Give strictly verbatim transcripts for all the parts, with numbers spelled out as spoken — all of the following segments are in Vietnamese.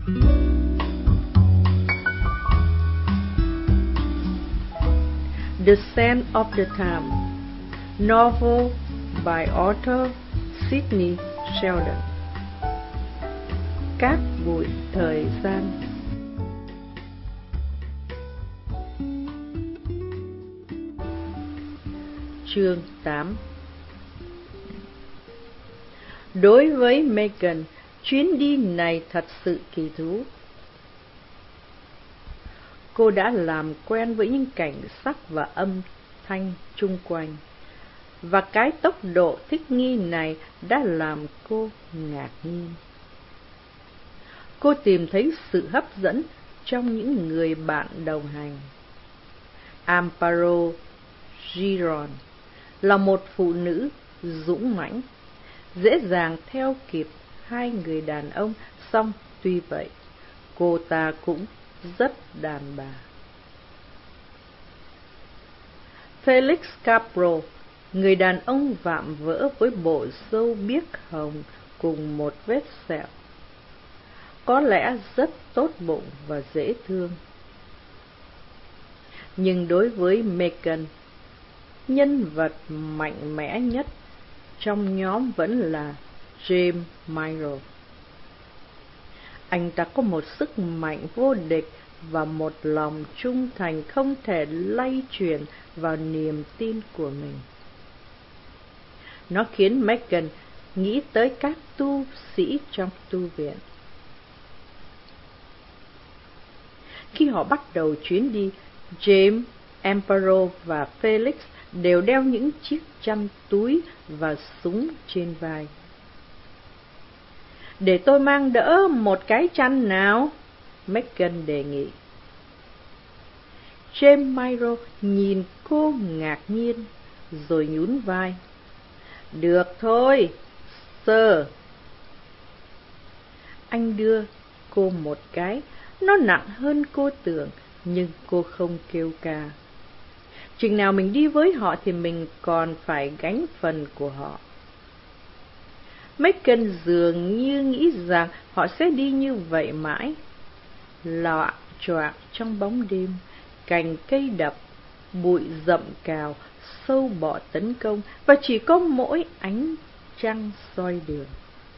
The Scent of the Time, novel by author Sidney Sheldon. Cát bụi thời gian. Chương tám. Đối với Megan, chuyến đi này thật sự kỳ thú. Cô đã làm quen với những cảnh sắc và âm thanh chung quanh, và cái tốc độ thích nghi này đã làm cô ngạc nhiên. Cô tìm thấy sự hấp dẫn trong những người bạn đồng hành. Amparo Giron là một phụ nữ dũng mãnh, dễ dàng theo kịp hai người đàn ông, song tuy vậy, cô ta cũng rất đàn bà. Felix Capro, người đàn ông vạm vỡ với bộ râu biếc hồng cùng một vết sẹo, có lẽ rất tốt bụng và dễ thương. Nhưng đối với Megan, nhân vật mạnh mẽ nhất trong nhóm vẫn là James Miro. Anh ta có một sức mạnh vô địch và một lòng trung thành không thể lay chuyển vào niềm tin của mình. Nó khiến Megan nghĩ tới các tu sĩ trong tu viện. Khi họ bắt đầu chuyến đi, James, Amparo và Felix đều đeo những chiếc chăn túi và súng trên vai. Để tôi mang đỡ một cái chăn nào, Megan đề nghị. James Miro nhìn cô ngạc nhiên, rồi nhún vai. Được thôi, sir. Anh đưa cô một cái, nó nặng hơn cô tưởng, nhưng cô không kêu ca. Chừng nào mình đi với họ thì mình còn phải gánh phần của họ. Megan dường như nghĩ rằng họ sẽ đi như vậy mãi, loạng choạng trong bóng đêm, cành cây đập, bụi rậm cào, sâu bọ tấn công, và chỉ có mỗi ánh trăng soi đường.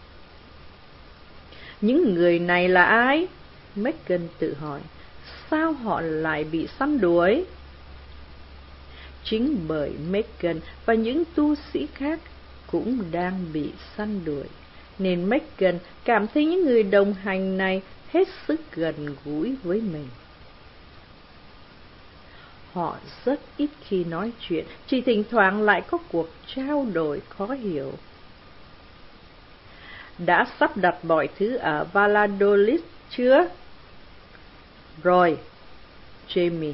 Những người này là ai? Megan tự hỏi. Sao họ lại bị săn đuổi? Chính bởi Megan và những tu sĩ khác cũng đang bị săn đuổi, nên Megan cảm thấy những người đồng hành này hết sức gần gũi với mình. Họ rất ít khi nói chuyện, chỉ thỉnh thoảng lại có cuộc trao đổi khó hiểu. Đã sắp đặt mọi thứ ở Valladolid chưa? Rồi, Jamie.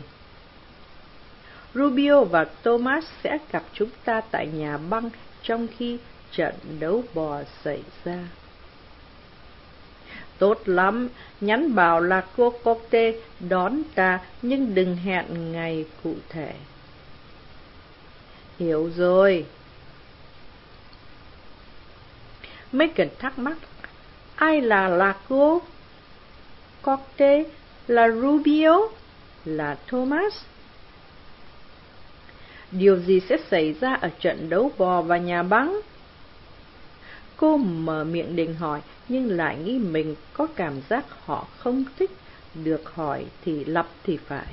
Rubio và Thomas sẽ gặp chúng ta tại nhà băng trong khi trận đấu bò xảy ra. Tốt lắm, nhắn bảo là cô Corte đón ta, nhưng đừng hẹn ngày cụ thể. Hiểu rồi. Megan thắc mắc, ai là là cô? Corte, là Rubio, là Thomas. Điều gì sẽ xảy ra ở trận đấu bò và nhà băng? Cô mở miệng định hỏi, nhưng lại nghĩ mình có cảm giác họ không thích được hỏi thì lặp thì phải.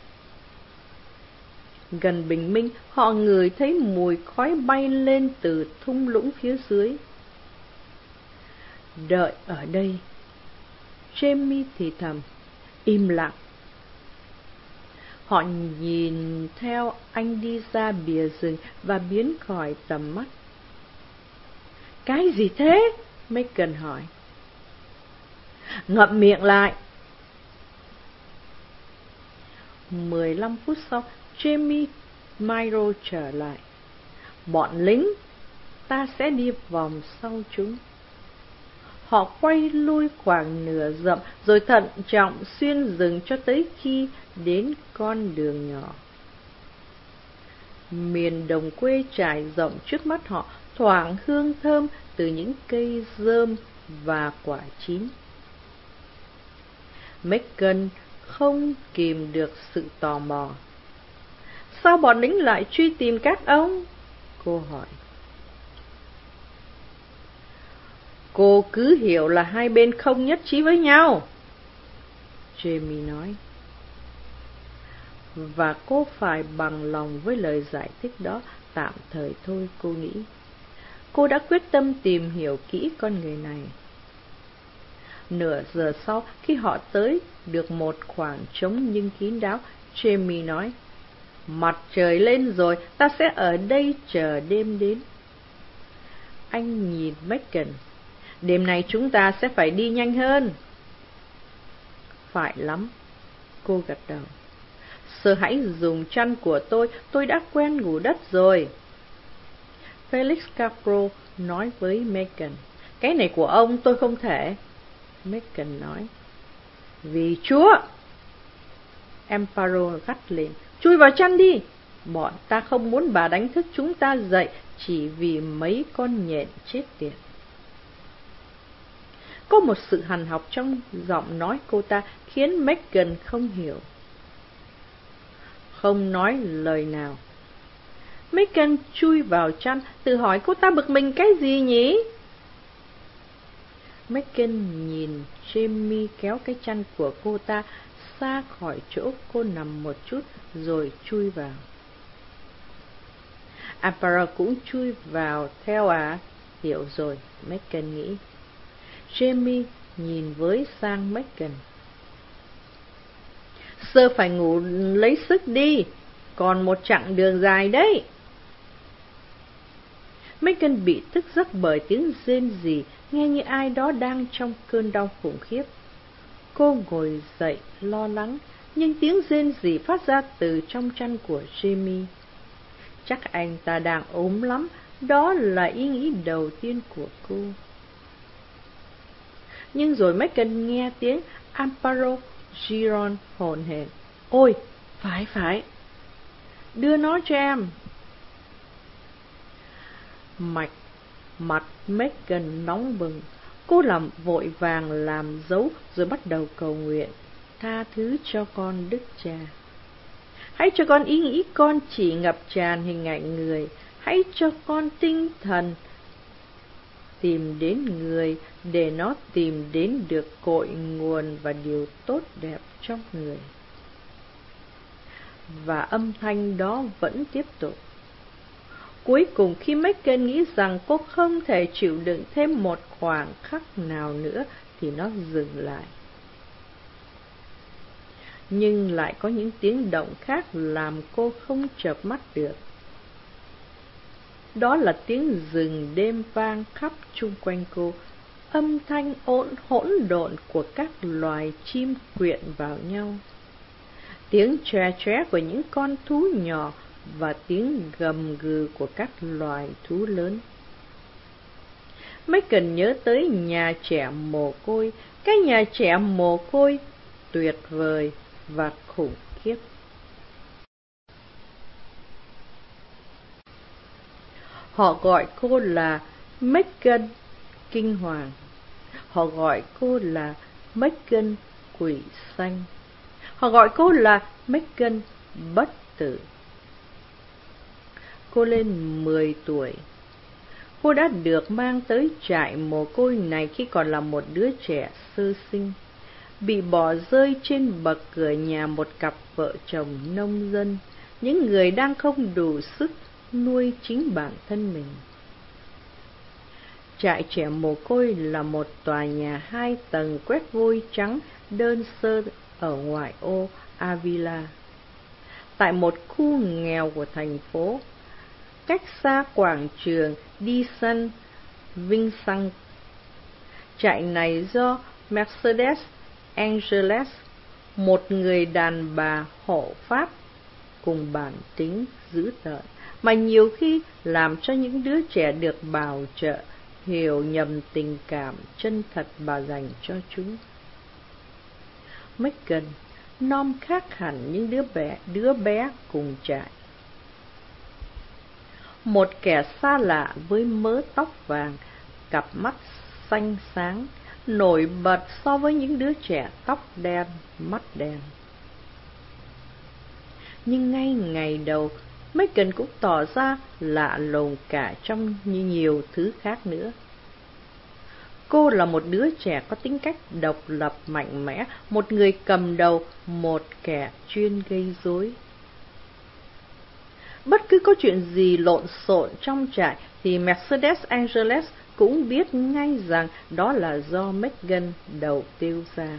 Gần bình minh, họ ngửi thấy mùi khói bay lên từ thung lũng phía dưới. Đợi ở đây. Jamie thì thầm, im lặng. Họ nhìn theo anh đi ra bìa rừng và biến khỏi tầm mắt. Cái gì thế? Megan hỏi. Ngậm miệng lại. Mười lăm phút sau, Jamie Miro trở lại. Bọn lính, ta sẽ đi vòng sau chúng. Họ quay lui khoảng nửa dặm, rồi thận trọng xuyên rừng cho tới khi đến con đường nhỏ. Miền đồng quê trải rộng trước mắt họ, thoảng hương thơm từ những cây rơm và quả chín. Megan không kìm được sự tò mò. Sao bọn lính lại truy tìm các ông? Cô hỏi. Cô cứ hiểu là hai bên không nhất trí với nhau, Jamie nói. Và cô phải bằng lòng với lời giải thích đó tạm thời thôi, cô nghĩ. Cô đã quyết tâm tìm hiểu kỹ con người này. Nửa giờ sau, khi họ tới được một khoảng trống nhưng kín đáo, Jamie nói, mặt trời lên rồi, ta sẽ ở đây chờ đêm đến. Anh nhìn Megan. Đêm nay chúng ta sẽ phải đi nhanh hơn. Phải lắm, cô gật đầu. Sơ hãy dùng chăn của tôi, tôi đã quen ngủ đất rồi. Felix Capro nói với Megan. Cái này của ông tôi không thể. Megan nói. Vì Chúa! Amparo gắt lên. Chui vào chăn đi! Bọn ta không muốn bà đánh thức chúng ta dậy chỉ vì mấy con nhện chết tiệt. Có một sự hằn học trong giọng nói cô ta khiến Megan không hiểu. Không nói lời nào. Megan chui vào chăn, tự hỏi cô ta bực mình cái gì nhỉ? Megan nhìn Jamie kéo cái chăn của cô ta xa khỏi chỗ cô nằm một chút rồi chui vào. Amparo cũng chui vào theo à? Hiểu rồi, Megan nghĩ. Jamie nhìn với sang Megan. Sơ phải ngủ lấy sức đi, còn một chặng đường dài đấy. Megan bị thức giấc bởi tiếng rên rỉ, nghe như ai đó đang trong cơn đau khủng khiếp. Cô ngồi dậy lo lắng, nhưng tiếng rên rỉ phát ra từ trong chăn của Jamie. Chắc anh ta đang ốm lắm, đó là ý nghĩ đầu tiên của cô. Nhưng rồi Megan nghe tiếng Amparo Giron hồn hển. Ôi, phải phải, đưa nó cho em. Mạch mặt Megan nóng bừng. Cô làm vội vàng làm dấu rồi bắt đầu cầu nguyện. Tha thứ cho con đức cha. Hãy cho con ý nghĩ con chỉ ngập tràn hình ảnh người. Hãy cho con tinh thần tìm đến người để nó tìm đến được cội nguồn và điều tốt đẹp trong người. Và âm thanh đó vẫn tiếp tục. Cuối cùng khi Megan nghĩ rằng cô không thể chịu đựng thêm một khoảng khắc nào nữa thì nó dừng lại. Nhưng lại có những tiếng động khác làm cô không chợp mắt được. Đó là tiếng rừng đêm vang khắp chung quanh cô, âm thanh ồn hỗn độn của các loài chim quyện vào nhau, tiếng chóe chóe của những con thú nhỏ và tiếng gầm gừ của các loài thú lớn. Megan nhớ tới nhà trẻ mồ côi, cái nhà trẻ mồ côi tuyệt vời và khủng khiếp. Họ gọi cô là Megan kinh hoàng. Họ gọi cô là Megan quỷ xanh. Họ gọi cô là Megan bất tử. Cô lên mười tuổi. Cô đã được mang tới trại mồ côi này khi còn là một đứa trẻ sơ sinh, bị bỏ rơi trên bậc cửa nhà một cặp vợ chồng nông dân, những người đang không đủ sức nuôi chính bản thân mình. Trại trẻ mồ côi là một tòa nhà hai tầng quét vôi trắng đơn sơ ở ngoại ô Avila, tại một khu nghèo của thành phố, cách xa quảng trường đi săn Vincent. Trại này do Mercedes Angeles, một người đàn bà hộ pháp cùng bản tính dữ tợn, mà nhiều khi làm cho những đứa trẻ được bảo trợ hiểu nhầm tình cảm chân thật bà dành cho chúng. Megan non khác hẳn những đứa bé, đứa bé cùng trại. Một kẻ xa lạ với mớ tóc vàng, cặp mắt xanh sáng, nổi bật so với những đứa trẻ tóc đen, mắt đen. Nhưng ngay ngày đầu, Megan cũng tỏ ra lạ lùng cả trong như nhiều thứ khác nữa. Cô là một đứa trẻ có tính cách độc lập mạnh mẽ, một người cầm đầu, một kẻ chuyên gây rối. Bất cứ có chuyện gì lộn xộn trong trại thì Mercedes Angeles cũng biết ngay rằng đó là do Megan đầu tiêu ra.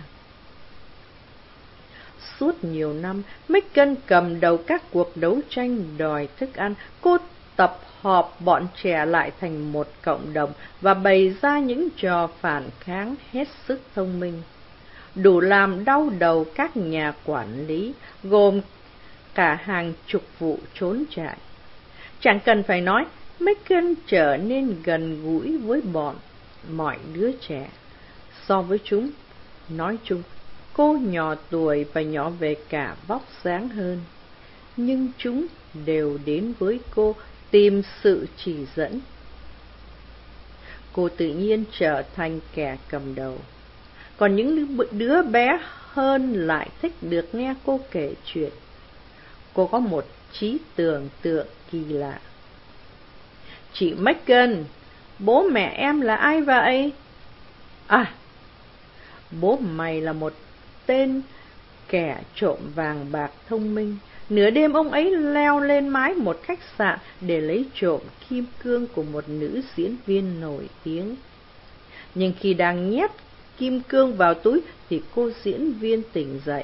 Suốt nhiều năm, Megan cầm đầu các cuộc đấu tranh đòi thức ăn. Cô tập hợp bọn trẻ lại thành một cộng đồng và bày ra những trò phản kháng hết sức thông minh, đủ làm đau đầu các nhà quản lý, gồm cả hàng chục vụ trốn trại. Chẳng cần phải nói, Megan trở nên gần gũi với bọn mọi đứa trẻ. So với chúng, nói chung, cô nhỏ tuổi và nhỏ về cả vóc dáng hơn, nhưng chúng đều đến với cô tìm sự chỉ dẫn. Cô tự nhiên trở thành kẻ cầm đầu, còn những đứa bé hơn lại thích được nghe cô kể chuyện. Cô có một trí tưởng tượng kỳ lạ. Chị Megan, bố mẹ em là ai vậy? À, bố mày là một tên kẻ trộm vàng bạc thông minh. Nửa đêm ông ấy leo lên mái một khách sạn để lấy trộm kim cương của một nữ diễn viên nổi tiếng. Nhưng khi đang nhét kim cương vào túi thì cô diễn viên tỉnh dậy.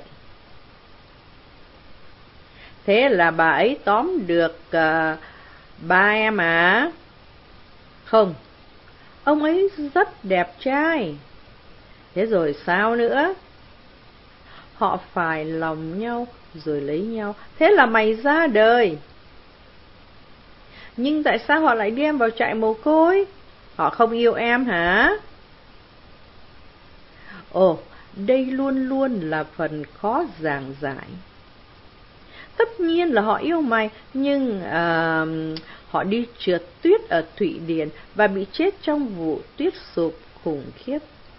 Thế là bà ấy tóm được uh, ba em à? Không, ông ấy rất đẹp trai. Thế rồi sao nữa? Họ phải lòng nhau rồi lấy nhau. Thế là mày ra đời. Nhưng tại sao họ lại đem vào trại mồ côi? Họ không yêu em hả? Ồ, đây luôn luôn là phần khó giảng giải. Tất nhiên là họ yêu mày, nhưng uh, họ đi trượt tuyết ở Thụy Điển và bị chết trong vụ tuyết sụp khủng khiếp.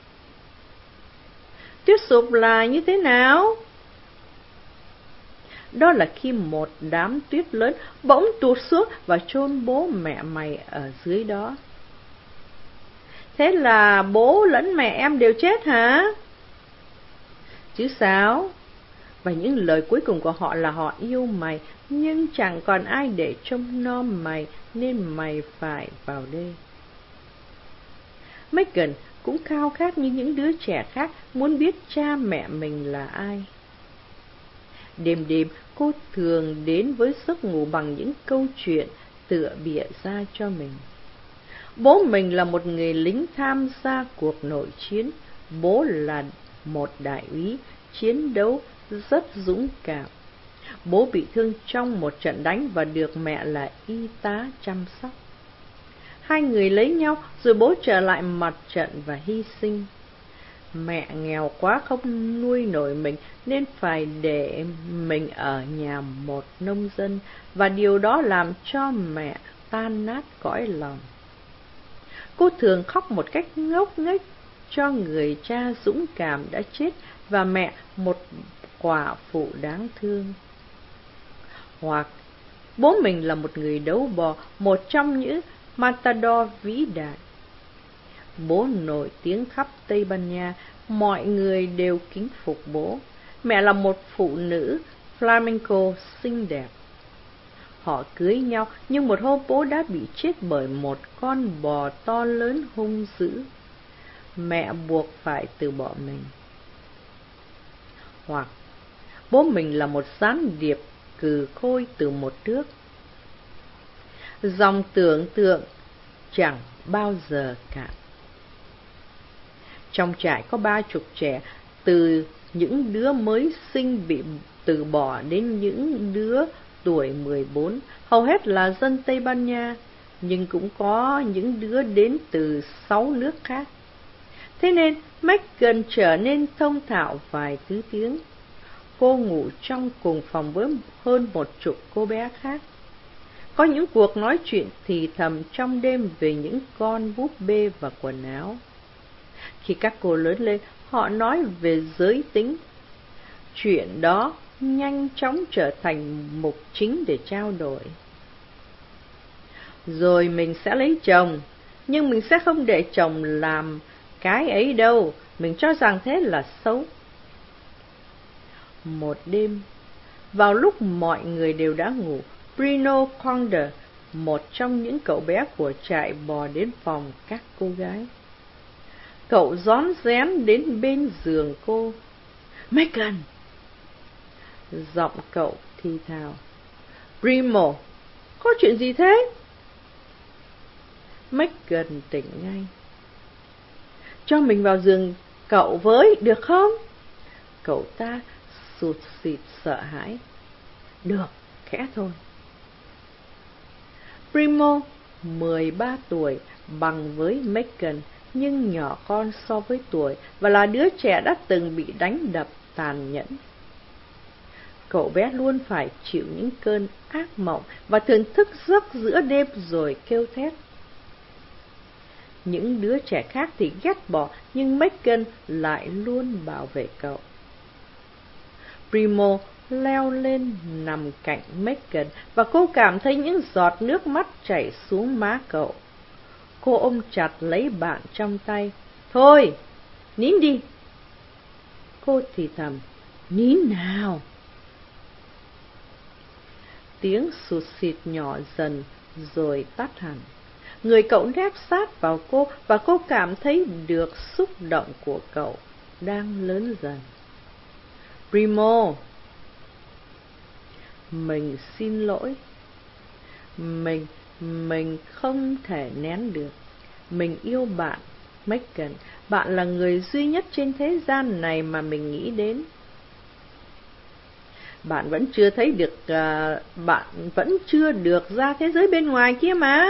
Tuyết sụp là như thế nào? Đó là khi một đám tuyết lớn bỗng tụt xuống và chôn bố mẹ mày ở dưới đó. Thế là bố lẫn mẹ em đều chết hả? Chứ sao? Và những lời cuối cùng của họ là họ yêu mày, nhưng chẳng còn ai để trông nom mày, nên mày phải vào đây. Megan cũng khao khát như những đứa trẻ khác, muốn biết cha mẹ mình là ai. Đêm đêm, cô thường đến với giấc ngủ bằng những câu chuyện tựa bịa ra cho mình. Bố mình là một người lính tham gia cuộc nội chiến. Bố là một đại úy, chiến đấu rất dũng cảm. Bố bị thương trong một trận đánh và được mẹ là y tá chăm sóc. Hai người lấy nhau rồi bố trở lại mặt trận và hy sinh. Mẹ nghèo quá không nuôi nổi mình nên phải để mình ở nhà một nông dân, và điều đó làm cho mẹ tan nát cõi lòng. Cô thường khóc một cách ngốc nghếch cho người cha dũng cảm đã chết và mẹ một quả phụ đáng thương. Hoặc bố mình là một người đấu bò, một trong những matador vĩ đại. Bố nổi tiếng khắp Tây Ban Nha, mọi người đều kính phục bố. Mẹ là một phụ nữ flamenco xinh đẹp. Họ cưới nhau, nhưng một hôm bố đã bị chết bởi một con bò to lớn hung dữ. Mẹ buộc phải từ bỏ mình. Hoặc bố mình là một gián điệp cừ khôi từ một nước. Dòng tưởng tượng chẳng bao giờ cạn. Trong trại có ba chục trẻ, từ những đứa mới sinh bị từ bỏ đến những đứa tuổi mười bốn, hầu hết là dân Tây Ban Nha, nhưng cũng có những đứa đến từ sáu nước khác. Thế nên Megan trở nên thông thạo vài thứ tiếng. Cô ngủ trong cùng phòng với hơn một chục cô bé khác. Có những cuộc nói chuyện thì thầm trong đêm về những con búp bê và quần áo. Khi các cô lớn lên, họ nói về giới tính. Chuyện đó nhanh chóng trở thành mục chính để trao đổi. Rồi mình sẽ lấy chồng, nhưng mình sẽ không để chồng làm cái ấy đâu, mình cho rằng thế là xấu. Một đêm, vào lúc mọi người đều đã ngủ, Bruno Condor, một trong những cậu bé của trại, bò đến phòng các cô gái. Cậu rón rén đến bên giường cô. Megan! Giọng cậu thì thào. Primo, có chuyện gì thế? Megan tỉnh ngay. Cho mình vào giường cậu với, được không? Cậu ta sụt sịt sợ hãi. Được, khẽ thôi. Primo, mười ba tuổi, bằng với Megan, nhưng nhỏ con so với tuổi, và là đứa trẻ đã từng bị đánh đập tàn nhẫn. Cậu bé luôn phải chịu những cơn ác mộng và thường thức giấc giữa đêm rồi kêu thét. Những đứa trẻ khác thì ghét bỏ, nhưng Megan lại luôn bảo vệ cậu. Primo leo lên nằm cạnh Megan và cô cảm thấy những giọt nước mắt chảy xuống má cậu. Cô ôm chặt lấy bạn trong tay. Thôi, nín đi. Cô thì thầm, nín nào. Tiếng sụt sịt nhỏ dần rồi tắt hẳn. Người cậu nép sát vào cô và cô cảm thấy được xúc động của cậu đang lớn dần. Primo, mình xin lỗi. Mình, mình không thể nén được. Mình yêu bạn, Megan. Bạn là người duy nhất trên thế gian này mà mình nghĩ đến. Bạn vẫn chưa thấy được, uh, bạn vẫn chưa được ra thế giới bên ngoài kia mà.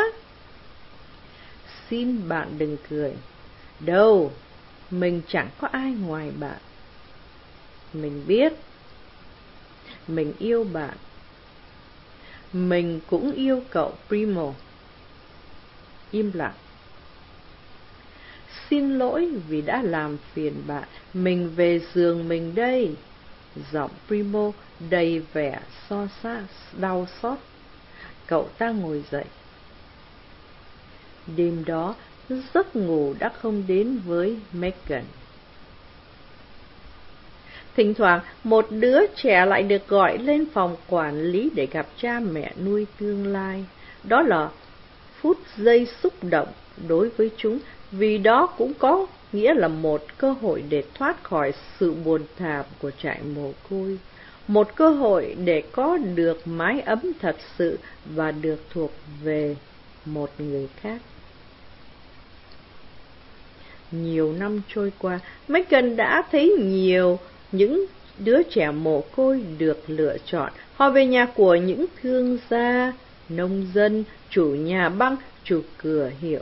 Xin bạn đừng cười. Đâu, mình chẳng có ai ngoài bạn. Mình biết. Mình yêu bạn. Mình cũng yêu cậu, Primo. Im lặng. Xin lỗi vì đã làm phiền bạn. Mình về giường mình đây. Giọng Primo đầy vẻ so xa, đau xót. Cậu ta ngồi dậy. Đêm đó, giấc ngủ đã không đến với Megan. Thỉnh thoảng, một đứa trẻ lại được gọi lên phòng quản lý để gặp cha mẹ nuôi tương lai. Đó là phút giây xúc động đối với chúng, vì đó cũng có nghĩa là một cơ hội để thoát khỏi sự buồn thảm của trại mồ côi, một cơ hội để có được mái ấm thật sự và được thuộc về một người khác. Nhiều năm trôi qua, Megan đã thấy nhiều những đứa trẻ mồ côi được lựa chọn. Họ về nhà của những thương gia, nông dân, chủ nhà băng, chủ cửa hiệu.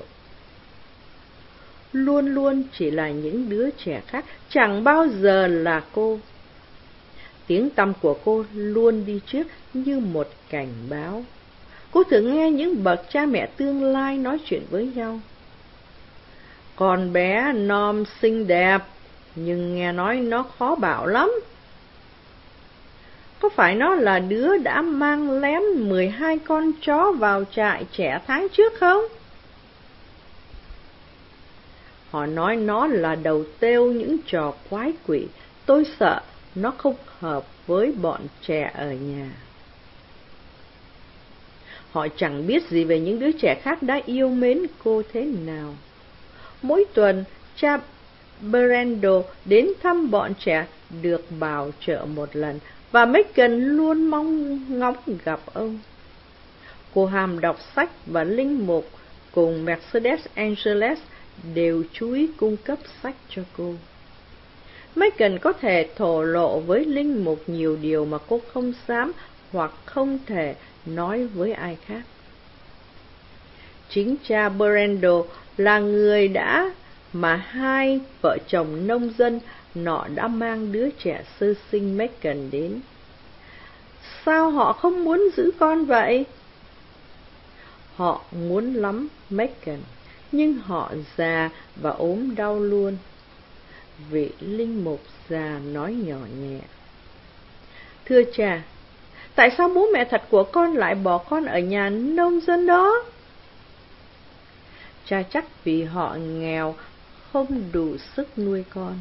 Luôn luôn chỉ là những đứa trẻ khác, chẳng bao giờ là cô. Tiếng tăm của cô luôn đi trước như một cảnh báo. Cô thường nghe những bậc cha mẹ tương lai nói chuyện với nhau. Con bé non xinh đẹp, nhưng nghe nói nó khó bảo lắm. Có phải nó là đứa đã mang lén mười hai con chó vào trại trẻ tháng trước không? Họ nói nó là đầu têu những trò quái quỷ. Tôi sợ nó không hợp với bọn trẻ ở nhà. Họ chẳng biết gì về những đứa trẻ khác đã yêu mến cô thế nào. Mỗi tuần, cha Brando đến thăm bọn trẻ được bảo trợ một lần, và Megan luôn mong ngóng gặp ông. Cô ham đọc sách và linh mục cùng Mercedes Angeles đều chú ý cung cấp sách cho cô. Megan có thể thổ lộ với linh mục nhiều điều mà cô không dám hoặc không thể nói với ai khác. Chính cha Brando là người đã mà hai vợ chồng nông dân nọ đã mang đứa trẻ sơ sinh Megan đến. Sao họ không muốn giữ con vậy? Họ muốn lắm Megan, nhưng họ già và ốm đau luôn. Vị linh mục già nói nhỏ nhẹ. Thưa cha, tại sao bố mẹ thật của con lại bỏ con ở nhà nông dân đó? Cha chắc vì họ nghèo, không đủ sức nuôi con.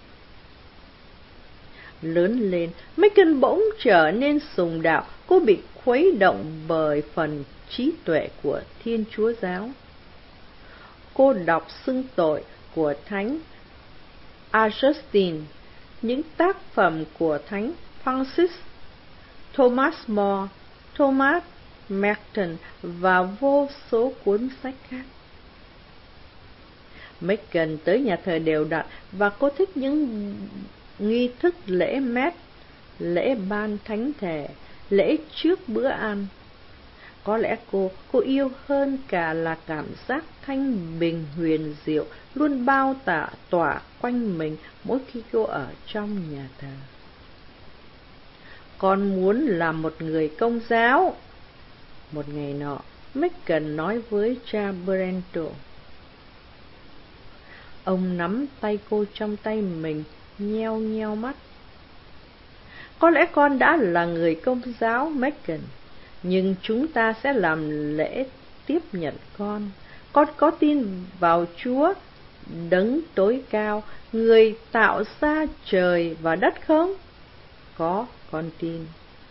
Lớn lên, Megan bỗng trở nên sùng đạo. Cô bị khuấy động bởi phần trí tuệ của Thiên Chúa giáo. Cô đọc xưng tội của Thánh Augustine, những tác phẩm của Thánh Francis, Thomas More, Thomas Merton và vô số cuốn sách khác. Megan tới nhà thờ đều đặn và cô thích những nghi thức lễ mét, lễ ban thánh thể, lễ trước bữa ăn. Có lẽ cô, cô yêu hơn cả là cảm giác thanh bình huyền diệu luôn bao tả tỏa quanh mình mỗi khi cô ở trong nhà thờ. Con muốn làm một người công giáo. Một ngày nọ, Megan nói với cha Brento. Ông nắm tay cô trong tay mình, nheo nheo mắt. Có lẽ con đã là người công giáo, Megan, nhưng chúng ta sẽ làm lễ tiếp nhận con. Con có tin vào Chúa, đấng tối cao, người tạo ra trời và đất không? Có, con tin.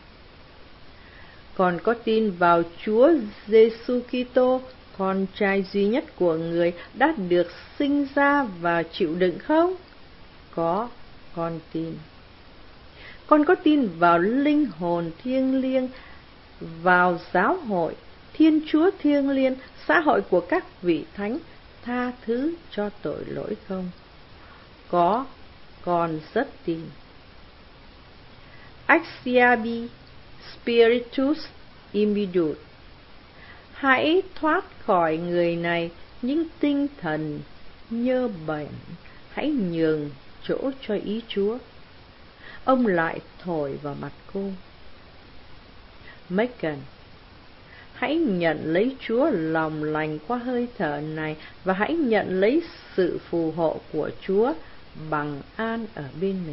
Con có tin vào Chúa Giêsu Kitô, con trai duy nhất của người, đã được sinh ra và chịu đựng không? Có, con tin. Con có tin vào linh hồn thiêng liêng, vào giáo hội, Thiên Chúa thiêng liêng, xã hội của các vị thánh, tha thứ cho tội lỗi không? Có, con rất tin. Axiabi Spiritus Immidut. Hãy thoát khỏi người này những tinh thần nhơ bẩn, hãy nhường chỗ cho ý Chúa. Ông lại thổi vào mặt cô. Megan, hãy nhận lấy Chúa lòng lành qua hơi thở này và hãy nhận lấy sự phù hộ của Chúa bằng an ở bên mình.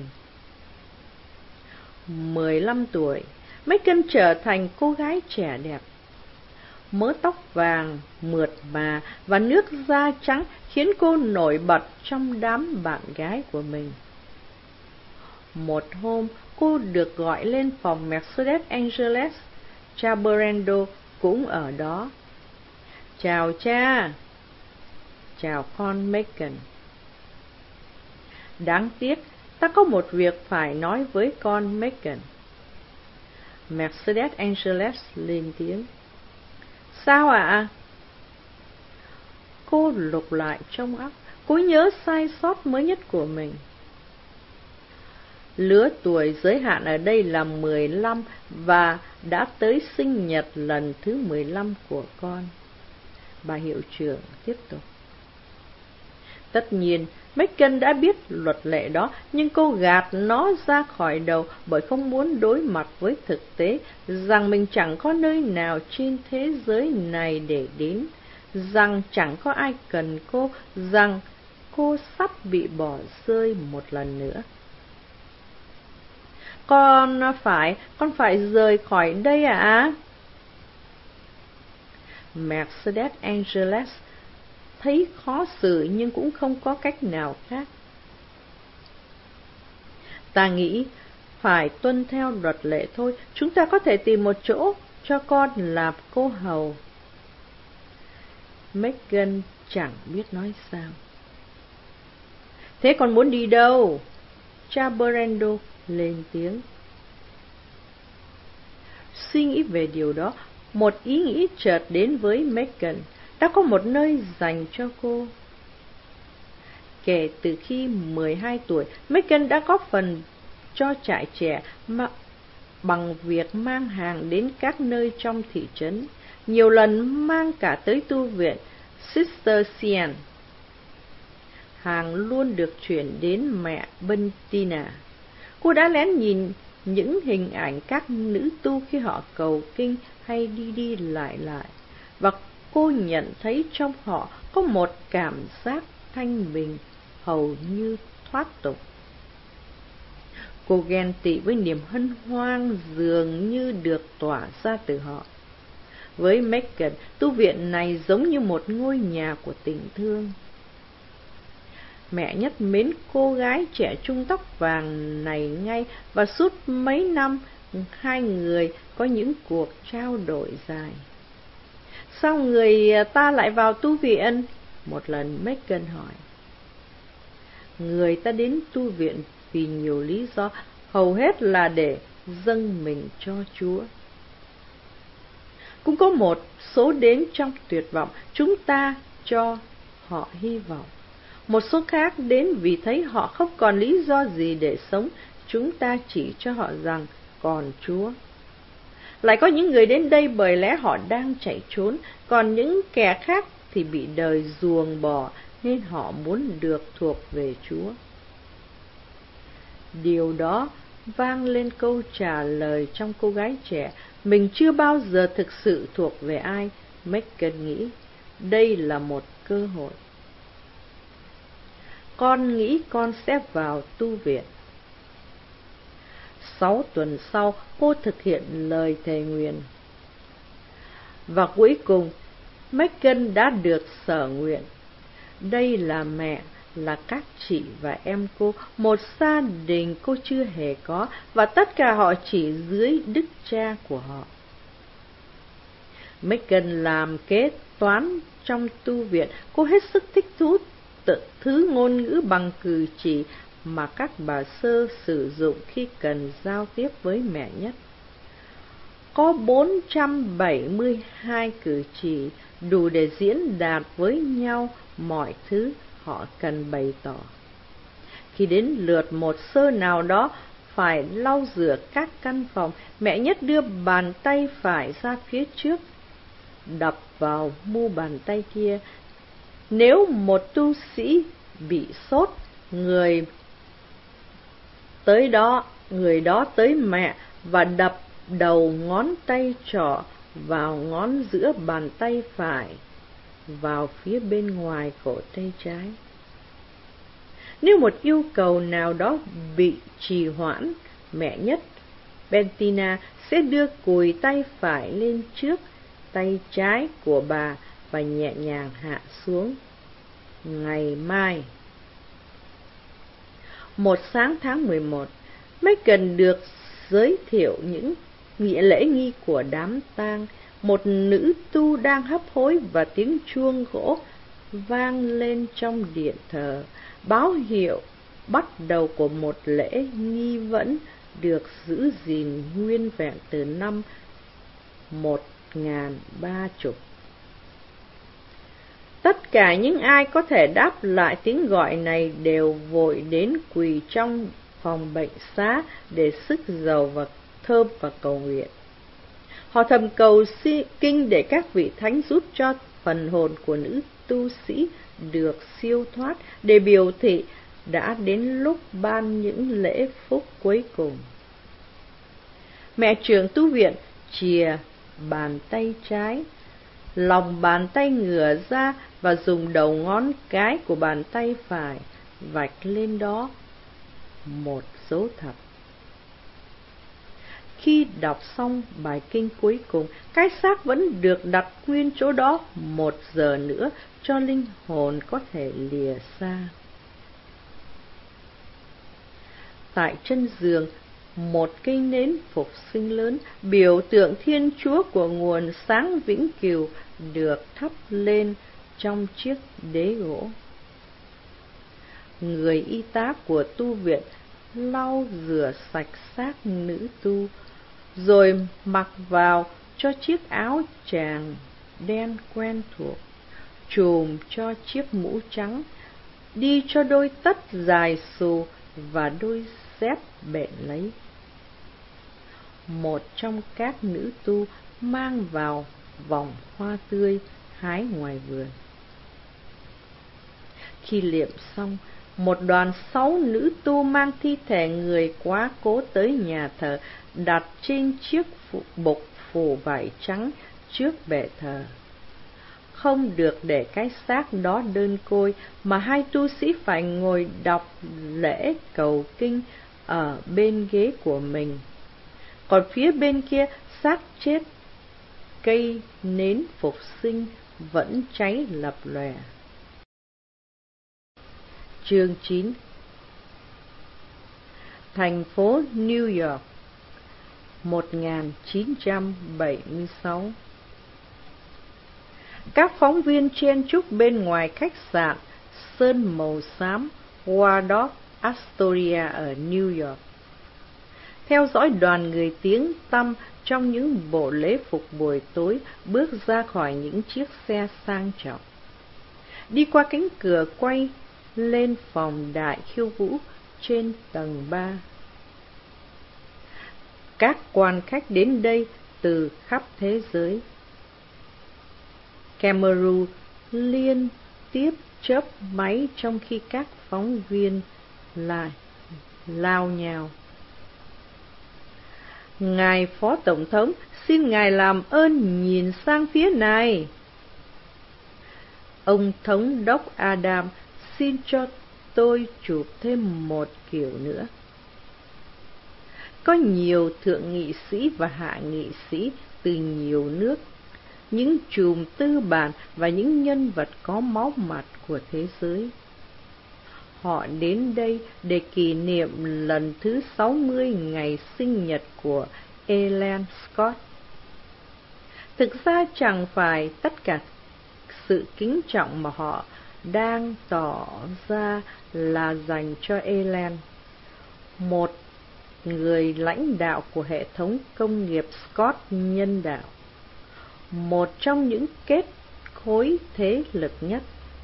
mười lăm tuổi, Megan trở thành cô gái trẻ đẹp. Mớ tóc vàng, mượt mà và nước da trắng khiến cô nổi bật trong đám bạn gái của mình. Một hôm, cô được gọi lên phòng Mercedes Angeles. Cha Brendo cũng ở đó. Chào cha. Chào con Megan. Đáng tiếc, ta có một việc phải nói với con Megan. Mercedes Angeles lên tiếng. Sao ạ? À? Cô lục lại trong óc, cô nhớ sai sót mới nhất của mình. Lứa tuổi giới hạn ở đây là mười lăm và đã tới sinh nhật lần thứ mười lăm của con. Bà hiệu trưởng tiếp tục. Tất nhiên, Megan đã biết luật lệ đó, nhưng cô gạt nó ra khỏi đầu bởi không muốn đối mặt với thực tế rằng mình chẳng có nơi nào trên thế giới này để đến, rằng chẳng có ai cần cô, rằng cô sắp bị bỏ rơi một lần nữa. Con phải, con phải rời khỏi đây à? Mercedes Angeles thấy khó xử nhưng cũng không có cách nào khác. Ta nghĩ phải tuân theo luật lệ thôi, chúng ta có thể tìm một chỗ cho con làm cô hầu. Megan chẳng biết nói sao. Thế con muốn đi đâu? Cha Brendo lên tiếng. Suy nghĩ về điều đó, một ý nghĩ chợt đến với Megan. Đã có một nơi dành cho cô. Kể từ khi mười hai tuổi, Megan đã góp phần cho trại trẻ mà bằng việc mang hàng đến các nơi trong thị trấn, nhiều lần mang cả tới tu viện Cistercian. Hàng luôn được chuyển đến mẹ Bentina. Cô đã lén nhìn những hình ảnh các nữ tu khi họ cầu kinh hay đi đi lại lại, và cô nhận thấy trong họ có một cảm giác thanh bình hầu như thoát tục. Cô ghen tị với niềm hân hoan dường như được tỏa ra từ họ. Với Megan, tu viện này giống như một ngôi nhà của tình thương. Mẹ nhất mến cô gái trẻ trung tóc vàng này ngay, và suốt mấy năm hai người có những cuộc trao đổi dài. Sao người ta lại vào tu viện? Một lần Megan hỏi. Người ta đến tu viện vì nhiều lý do, hầu hết là để dâng mình cho Chúa. Cũng có một số đến trong tuyệt vọng, chúng ta cho họ hy vọng. Một số khác đến vì thấy họ không còn lý do gì để sống, chúng ta chỉ cho họ rằng còn Chúa. Lại có những người đến đây bởi lẽ họ đang chạy trốn, còn những kẻ khác thì bị đời ruồng bỏ nên họ muốn được thuộc về Chúa. Điều đó vang lên câu trả lời trong cô gái trẻ. Mình chưa bao giờ thực sự thuộc về ai. Megan nghĩ đây là một cơ hội. Con nghĩ con sẽ vào tu viện. Sáu tuần sau, cô thực hiện lời thề nguyền. Và cuối cùng, Megan đã được sở nguyện. Đây là mẹ, là các chị và em cô, một gia đình cô chưa hề có, và tất cả họ chỉ dưới đức cha của họ. Megan làm kế toán trong tu viện. Cô hết sức thích thú tự thứ ngôn ngữ bằng cử chỉ mà các bà sơ sử dụng khi cần giao tiếp với mẹ nhất. Có bốn trăm bảy mươi hai cử chỉ đủ để diễn đạt với nhau mọi thứ họ cần bày tỏ. Khi đến lượt một sơ nào đó phải lau rửa các căn phòng, mẹ nhất đưa bàn tay phải ra phía trước, đập vào mu bàn tay kia. Nếu một tu sĩ bị sốt, người tới đó, người đó tới mẹ và đập đầu ngón tay trỏ vào ngón giữa bàn tay phải vào phía bên ngoài cổ tay trái. Nếu một yêu cầu nào đó bị trì hoãn, mẹ nhất Bettina sẽ đưa cùi tay phải lên trước tay trái của bà và nhẹ nhàng hạ xuống. Ngày mai. Một sáng tháng mười một, Megan được giới thiệu những nghĩa lễ nghi của đám tang. Một nữ tu đang hấp hối và tiếng chuông gỗ vang lên trong điện thờ, báo hiệu bắt đầu của một lễ nghi vẫn được giữ gìn nguyên vẹn từ năm một nghìn ba mươi. Tất cả những ai có thể đáp lại tiếng gọi này đều vội đến quỳ trong phòng bệnh xá để sức dầu và thơm và cầu nguyện. Họ thầm cầu kinh để các vị thánh giúp cho phần hồn của nữ tu sĩ được siêu thoát, để biểu thị đã đến lúc ban những lễ phúc cuối cùng. Mẹ trưởng tu viện chìa bàn tay trái, lòng bàn tay ngửa ra và dùng đầu ngón cái của bàn tay phải vạch lên đó một dấu thập. Khi đọc xong bài kinh cuối cùng, cái xác vẫn được đặt nguyên chỗ đó một giờ nữa cho linh hồn có thể lìa xa. Tại chân giường, một cây nến phục sinh lớn, biểu tượng Thiên Chúa của nguồn sáng vĩnh cửu, được thắp lên trong chiếc đế gỗ. Người y tá của tu viện lau rửa sạch xác nữ tu, rồi mặc vào cho chiếc áo tràng đen quen thuộc, trùm cho chiếc mũ trắng, đi cho đôi tất dài xù và đôi dép bện lấy. Một trong các nữ tu mang vào vòng hoa tươi hái ngoài vườn. Khi liệm xong, một đoàn sáu nữ tu mang thi thể người quá cố tới nhà thờ, đặt trên chiếc bục phủ vải trắng trước bệ thờ. không được để cái xác đó đơn côi, mà hai tu sĩ phải ngồi đọc lễ cầu kinh ở bên ghế của mình. Còn phía bên kia, xác chết, cây nến phục sinh vẫn cháy lập lòe. Chương chín. Thành phố New York, một nghìn chín trăm bảy mươi sáu. Các phóng viên chen chúc bên ngoài khách sạn sơn màu xám Waldorf Astoria ở New York, theo dõi đoàn người tiếng tăm trong những bộ lễ phục buổi tối bước ra khỏi những chiếc xe sang trọng, đi qua cánh cửa quay lên phòng đại khiêu vũ trên tầng ba. Các quan khách đến đây từ khắp thế giới. Cameron liên tiếp chớp máy trong khi các phóng viên lại lao nhào. Ngài Phó Tổng thống, xin Ngài làm ơn nhìn sang phía này. Ông Thống đốc Adam, xin cho tôi chụp thêm một kiểu nữa. Có nhiều thượng nghị sĩ và hạ nghị sĩ từ nhiều nước, những chùm tư bản và những nhân vật có máu mặt của thế giới. Họ đến đây để kỷ niệm lần thứ sáu mươi ngày sinh nhật của Ellen Scott. Thực ra chẳng phải tất cả sự kính trọng mà họ đang tỏ ra là dành cho Ellen, một người lãnh đạo của hệ thống công nghiệp Scott nhân đạo, một trong những kết khối thế lực nhất.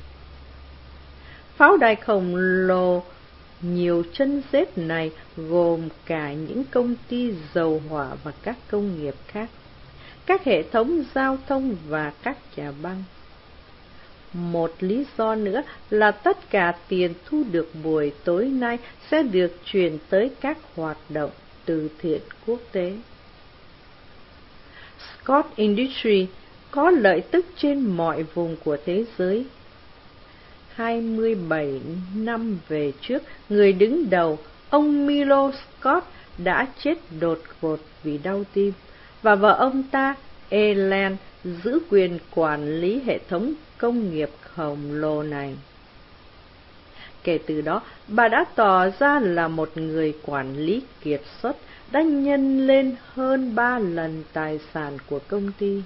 Pháo đài khổng lồ nhiều chân rết này gồm cả những công ty dầu hỏa và các công nghiệp khác, các hệ thống giao thông và các nhà băng. Một lý do nữa là tất cả tiền thu được buổi tối nay sẽ được chuyển tới các hoạt động từ thiện quốc tế. Scott Industries có lợi tức trên mọi vùng của thế giới. hai mươi bảy năm về trước, người đứng đầu, ông Milo Scott, đã chết đột ngột vì đau tim, và vợ ông ta, Ellen, giữ quyền quản lý hệ thống công nghiệp khổng lồ này. Kể từ đó, bà đã tỏ ra là một người quản lý kiệt xuất, đã nhân lên hơn ba lần tài sản của công ty.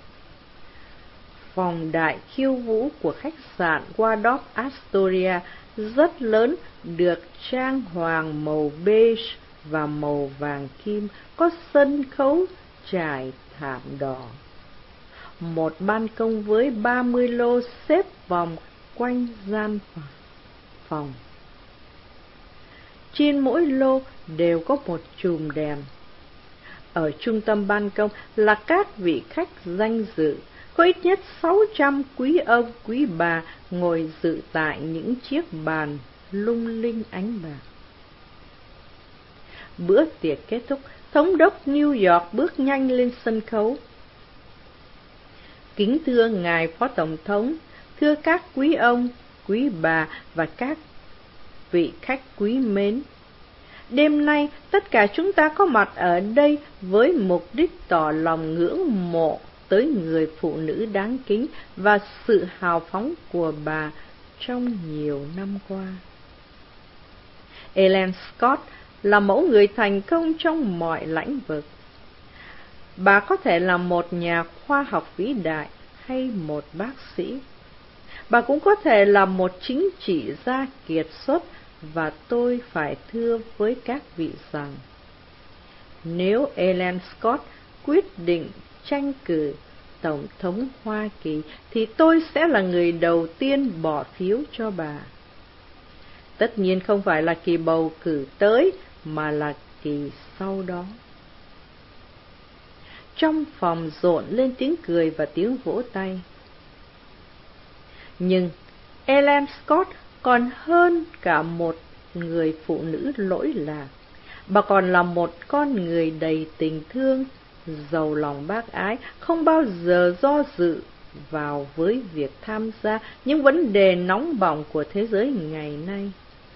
Phòng đại khiêu vũ của khách sạn Waldorf Astoria rất lớn, được trang hoàng màu beige và màu vàng kim, có sân khấu trải thảm đỏ. Một ban công với ba mươi lô xếp vòng quanh gian phòng. Trên mỗi lô đều có một chùm đèn. Ở trung tâm ban công là các vị khách danh dự, có ít nhất sáu trăm quý ông, quý bà ngồi dự tại những chiếc bàn lung linh ánh bạc. Bữa tiệc kết thúc, Thống đốc New York bước nhanh lên sân khấu. Kính thưa Ngài Phó Tổng thống, thưa các quý ông, quý bà và các vị khách quý mến. Đêm nay, tất cả chúng ta có mặt ở đây với mục đích tỏ lòng ngưỡng mộ tới người phụ nữ đáng kính và sự hào phóng của bà trong nhiều năm qua. Ellen Scott là mẫu người thành công trong mọi lĩnh vực. Bà có thể là một nhà khoa học vĩ đại hay một bác sĩ. Bà cũng có thể là một chính trị gia kiệt xuất, và tôi phải thưa với các vị rằng, nếu Ellen Scott quyết định tranh cử Tổng thống Hoa Kỳ, thì tôi sẽ là người đầu tiên bỏ phiếu cho bà. Tất nhiên không phải là kỳ bầu cử tới, mà là kỳ sau đó. Trong phòng rộn lên tiếng cười và tiếng vỗ tay. Nhưng Ellen Scott còn hơn cả một người phụ nữ lỗi lạc. Bà còn là một con người đầy tình thương, giàu lòng bác ái, không bao giờ do dự vào với việc tham gia những vấn đề nóng bỏng của thế giới ngày nay.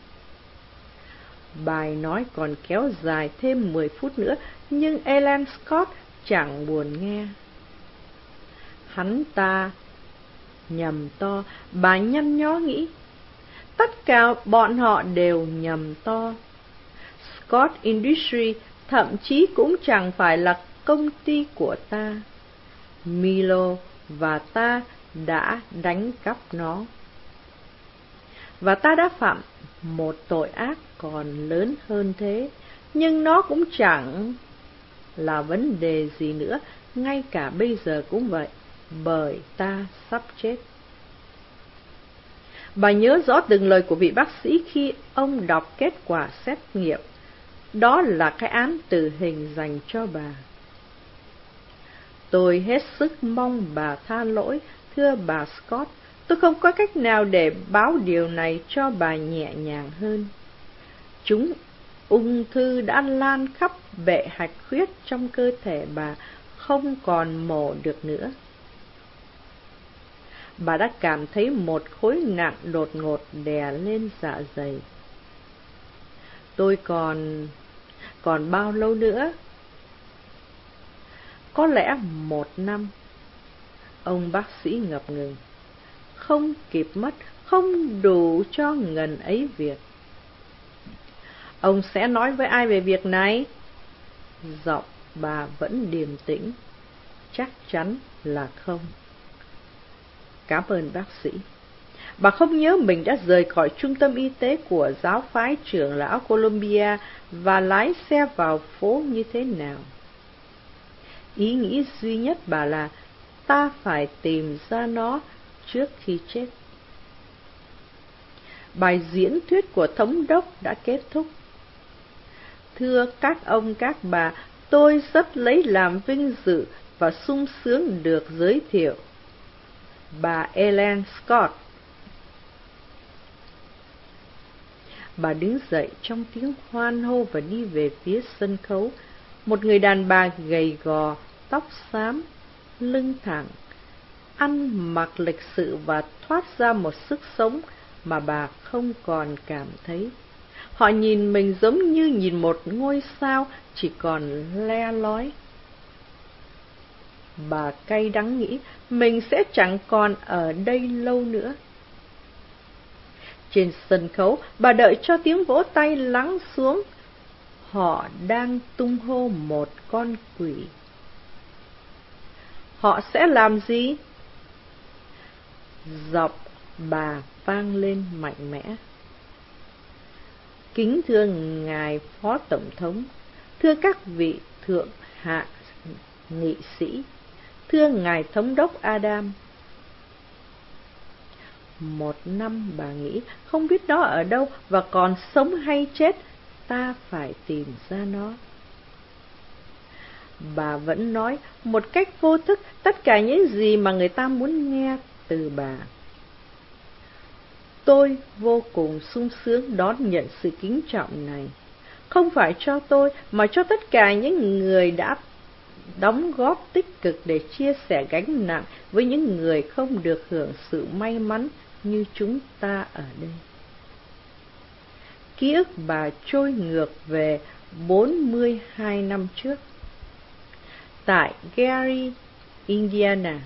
Bài nói còn kéo dài thêm mười phút nữa, nhưng Ellen Scott chẳng buồn nghe. Hắn ta nhầm to, bà nhăn nhó nghĩ. Tất cả bọn họ đều nhầm to. Scott Industries thậm chí cũng chẳng phải là công ty của ta. Milo và ta đã đánh cắp nó. Và ta đã phạm một tội ác còn lớn hơn thế, nhưng nó cũng chẳng là vấn đề gì nữa, ngay cả bây giờ cũng vậy, bởi ta sắp chết. Bà nhớ rõ từng lời của vị bác sĩ khi ông đọc kết quả xét nghiệm. Đó là cái án tử hình dành cho bà. Tôi hết sức mong bà tha lỗi, thưa bà Scott. Tôi không có cách nào để báo điều này cho bà nhẹ nhàng hơn. Chúng ung thư đã lan khắp bệ hạch huyết trong cơ thể bà, không còn mổ được nữa. Bà đã cảm thấy một khối nặng đột ngột đè lên dạ dày. Tôi còn... còn bao lâu nữa? Có lẽ một năm. Ông bác sĩ ngập ngừng. Không kịp mất, không đủ cho ngần ấy việc. Ông sẽ nói với ai về việc này? Giọng bà vẫn điềm tĩnh. Chắc chắn là không. Cảm ơn bác sĩ. Bà không nhớ mình đã rời khỏi trung tâm y tế của giáo phái trưởng lão Columbia và lái xe vào phố như thế nào. Ý nghĩ duy nhất bà là ta phải tìm ra nó trước khi chết. Bài diễn thuyết của thống đốc đã kết thúc. Thưa các ông các bà, tôi rất lấy làm vinh dự và sung sướng được giới thiệu bà Ellen Scott. Bà đứng dậy trong tiếng hoan hô và đi về phía sân khấu. Một người đàn bà gầy gò, tóc xám, lưng thẳng, ăn mặc lịch sự và thoát ra một sức sống mà bà không còn cảm thấy. Họ nhìn mình giống như nhìn một ngôi sao chỉ còn le lói. Bà cay đắng nghĩ mình sẽ chẳng còn ở đây lâu nữa. Trên sân khấu, bà đợi cho tiếng vỗ tay lắng xuống. Họ đang tung hô một con quỷ. Họ sẽ làm gì? Giọng bà vang lên mạnh mẽ. Kính thưa ngài Phó Tổng thống, thưa các vị thượng hạ nghị sĩ, thưa ngài Thống đốc Adam. Một năm bà nghĩ, không biết nó ở đâu và còn sống hay chết, ta phải tìm ra nó. Bà vẫn nói một cách vô thức tất cả những gì mà người ta muốn nghe từ bà. Tôi vô cùng sung sướng đón nhận sự kính trọng này, không phải cho tôi mà cho tất cả những người đã đóng góp tích cực để chia sẻ gánh nặng với những người không được hưởng sự may mắn như chúng ta ở đây. Ký ức bà trôi ngược về bốn mươi hai năm trước. Tại Gary, Indiana.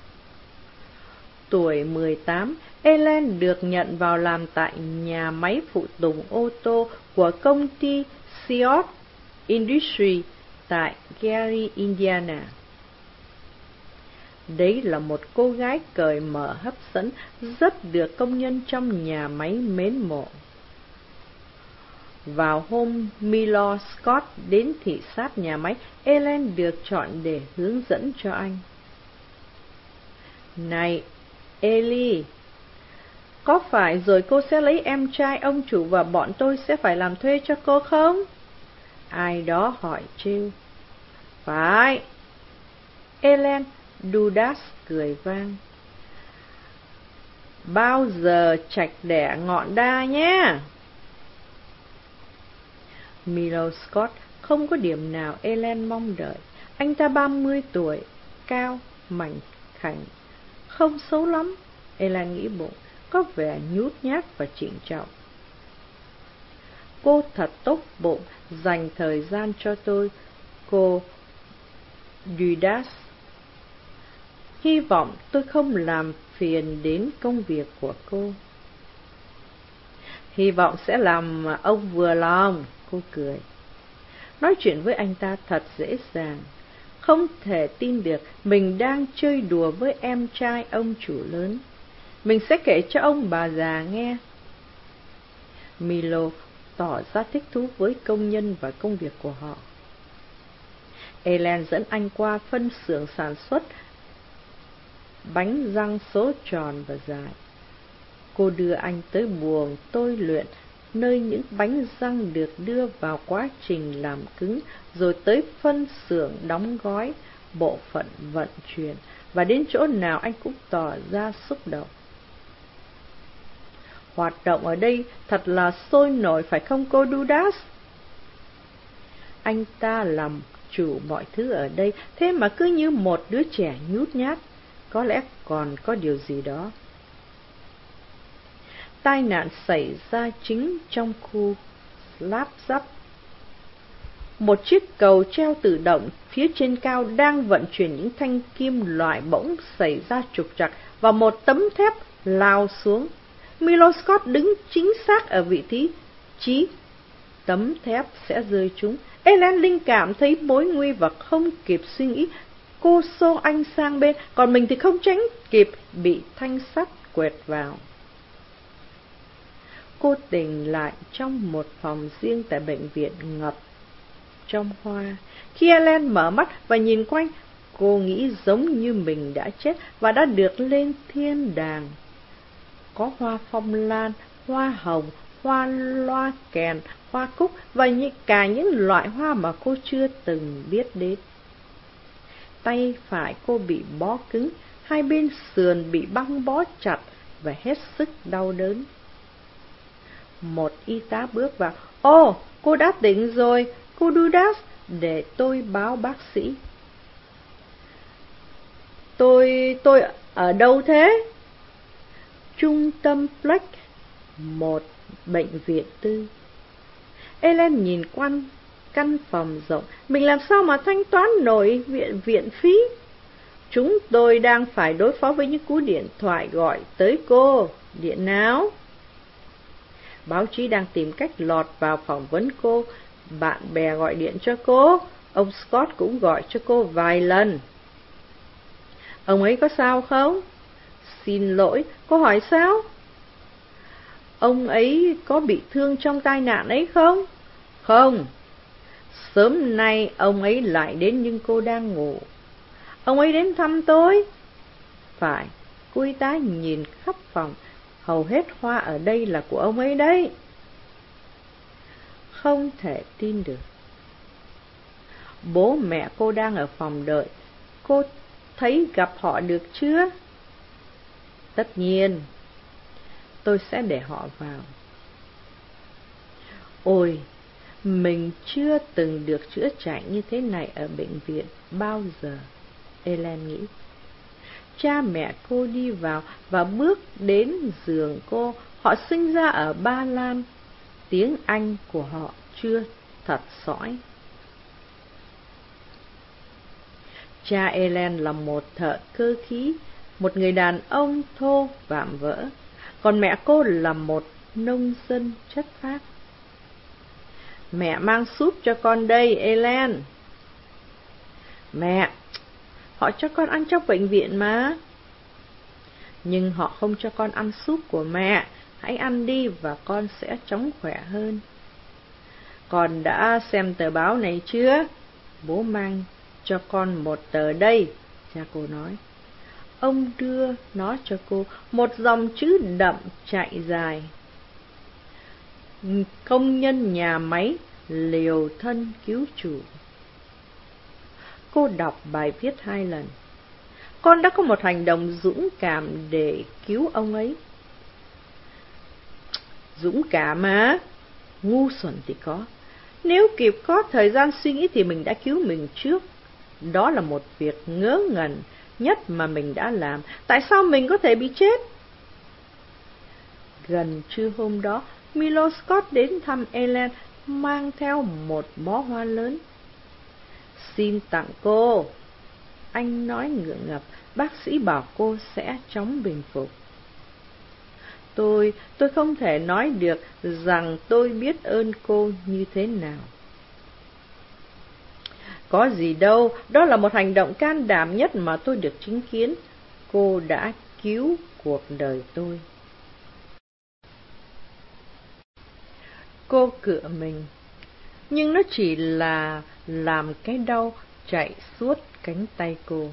Tuổi mười tám, Ellen được nhận vào làm tại nhà máy phụ tùng ô tô của công ty Seat Industries tại Gary, Indiana. Đấy là một cô gái cởi mở hấp dẫn, rất được công nhân trong nhà máy mến mộ. Vào hôm Milo Scott đến thị sát nhà máy, Ellen được chọn để hướng dẫn cho anh. Này, Ellie, có phải rồi cô sẽ lấy em trai ông chủ và bọn tôi sẽ phải làm thuê cho cô không? Ai đó hỏi trêu. Phải. Ellen Dudas cười vang. Bao giờ trạch đẻ ngọn đa nhé. Milo Scott không có điểm nào Ellen mong đợi. Anh ta ba mươi tuổi, cao, mảnh khảnh, Không xấu lắm, Ellen nghĩ bụng, có vẻ nhút nhát và trịnh trọng. Cô thật tốt bụng, dành thời gian cho tôi, cô Judas. Hy vọng tôi không làm phiền đến công việc của cô. Hy vọng sẽ làm ông vừa lòng, cô cười. Nói chuyện với anh ta thật dễ dàng. Không thể tin được mình đang chơi đùa với em trai ông chủ lớn. Mình sẽ kể cho ông bà già nghe. Milo tỏ ra thích thú với công nhân và công việc của họ. Ellen dẫn anh qua phân xưởng sản xuất bánh răng số tròn và dài. Cô đưa anh tới buồng tôi luyện, nơi những bánh răng được đưa vào quá trình làm cứng, rồi tới phân xưởng đóng gói, bộ phận vận chuyển, và đến chỗ nào anh cũng tỏ ra xúc động. Hoạt động ở đây thật là sôi nổi, phải không cô Judas? Anh ta làm chủ mọi thứ ở đây, thế mà cứ như một đứa trẻ nhút nhát, có lẽ còn có điều gì đó. Tai nạn xảy ra chính trong khu lắp ráp. Một chiếc cầu treo tự động phía trên cao đang vận chuyển những thanh kim loại bỗng xảy ra trục trặc và một tấm thép lao xuống. Milo Scott đứng chính xác ở vị trí trí tấm thép sẽ rơi trúng. Ellen linh cảm thấy mối nguy và không kịp suy nghĩ, cô xô anh sang bên, còn mình thì không tránh kịp, bị thanh sắt quẹt vào. Cô tỉnh lại trong một phòng riêng tại bệnh viện ngập trong hoa. Khi Ellen mở mắt và nhìn quanh, cô nghĩ giống như mình đã chết và đã được lên thiên đàng. Có hoa phong lan, hoa hồng, hoa loa kèn, hoa cúc và cả những loại hoa mà cô chưa từng biết đến. Tay phải cô bị bó cứng, hai bên sườn bị băng bó chặt và hết sức đau đớn. Một y tá bước vào. Ồ, cô đã tỉnh rồi, cô Judas, để tôi báo bác sĩ. Tôi, tôi ở đâu thế? Trung tâm Fleck, một bệnh viện tư. Ellen nhìn quanh căn phòng rộng, mình làm sao mà thanh toán nổi viện viện phí? Chúng tôi đang phải đối phó với những cú điện thoại gọi tới cô. Điện nào? Báo chí đang tìm cách lọt vào phỏng vấn cô. Bạn bè gọi điện cho cô. Ông Scott cũng gọi cho cô vài lần. Ông ấy có sao không? Xin lỗi, cô hỏi sao? Ông ấy có bị thương trong tai nạn ấy không? Không. Sớm nay ông ấy lại đến nhưng cô đang ngủ. Ông ấy đến thăm tôi? Phải. Cô y tá nhìn khắp phòng. Hầu hết hoa ở đây là của ông ấy đấy. Không thể tin được. Bố mẹ cô đang ở phòng đợi. Cô thấy gặp họ được chưa? Tất nhiên. Tôi sẽ để họ vào. Ôi, mình chưa từng được chữa chạy như thế này ở bệnh viện bao giờ, Ellen nghĩ. Cha mẹ cô đi vào và bước đến giường cô. Họ sinh ra ở Ba Lan. Tiếng Anh của họ chưa thật sõi. Cha Ellen là một thợ cơ khí, một người đàn ông thô vạm vỡ, còn mẹ cô là một nông dân chất phác. Mẹ mang súp cho con đây, Ellen. Mẹ, họ cho con ăn trong bệnh viện mà. Nhưng họ không cho con ăn súp của mẹ. Hãy ăn đi và con sẽ chóng khỏe hơn. Con đã xem tờ báo này chưa? Bố mang cho con một tờ đây, cha cô nói. Ông đưa nó cho cô, một dòng chữ đậm chạy dài. Công nhân nhà máy liều thân cứu chủ. Cô đọc bài viết hai lần. Con đã có một hành động dũng cảm để cứu ông ấy. Dũng cảm á? Ngu xuẩn thì có. Nếu kịp có thời gian suy nghĩ thì mình đã cứu mình trước. Đó là một việc ngớ ngẩn. nhất mà mình đã làm. Tại sao mình có thể bị chết? Gần trưa hôm đó, Milo Scott đến thăm Ellen mang theo một bó hoa lớn. Xin tặng cô. Anh nói ngượng ngập, bác sĩ bảo cô sẽ chóng bình phục. Tôi, tôi không thể nói được rằng tôi biết ơn cô như thế nào. Có gì đâu, đó là một hành động can đảm nhất mà tôi được chứng kiến. Cô đã cứu cuộc đời tôi. Cô cựa mình, nhưng nó chỉ là làm cái đau chạy suốt cánh tay cô.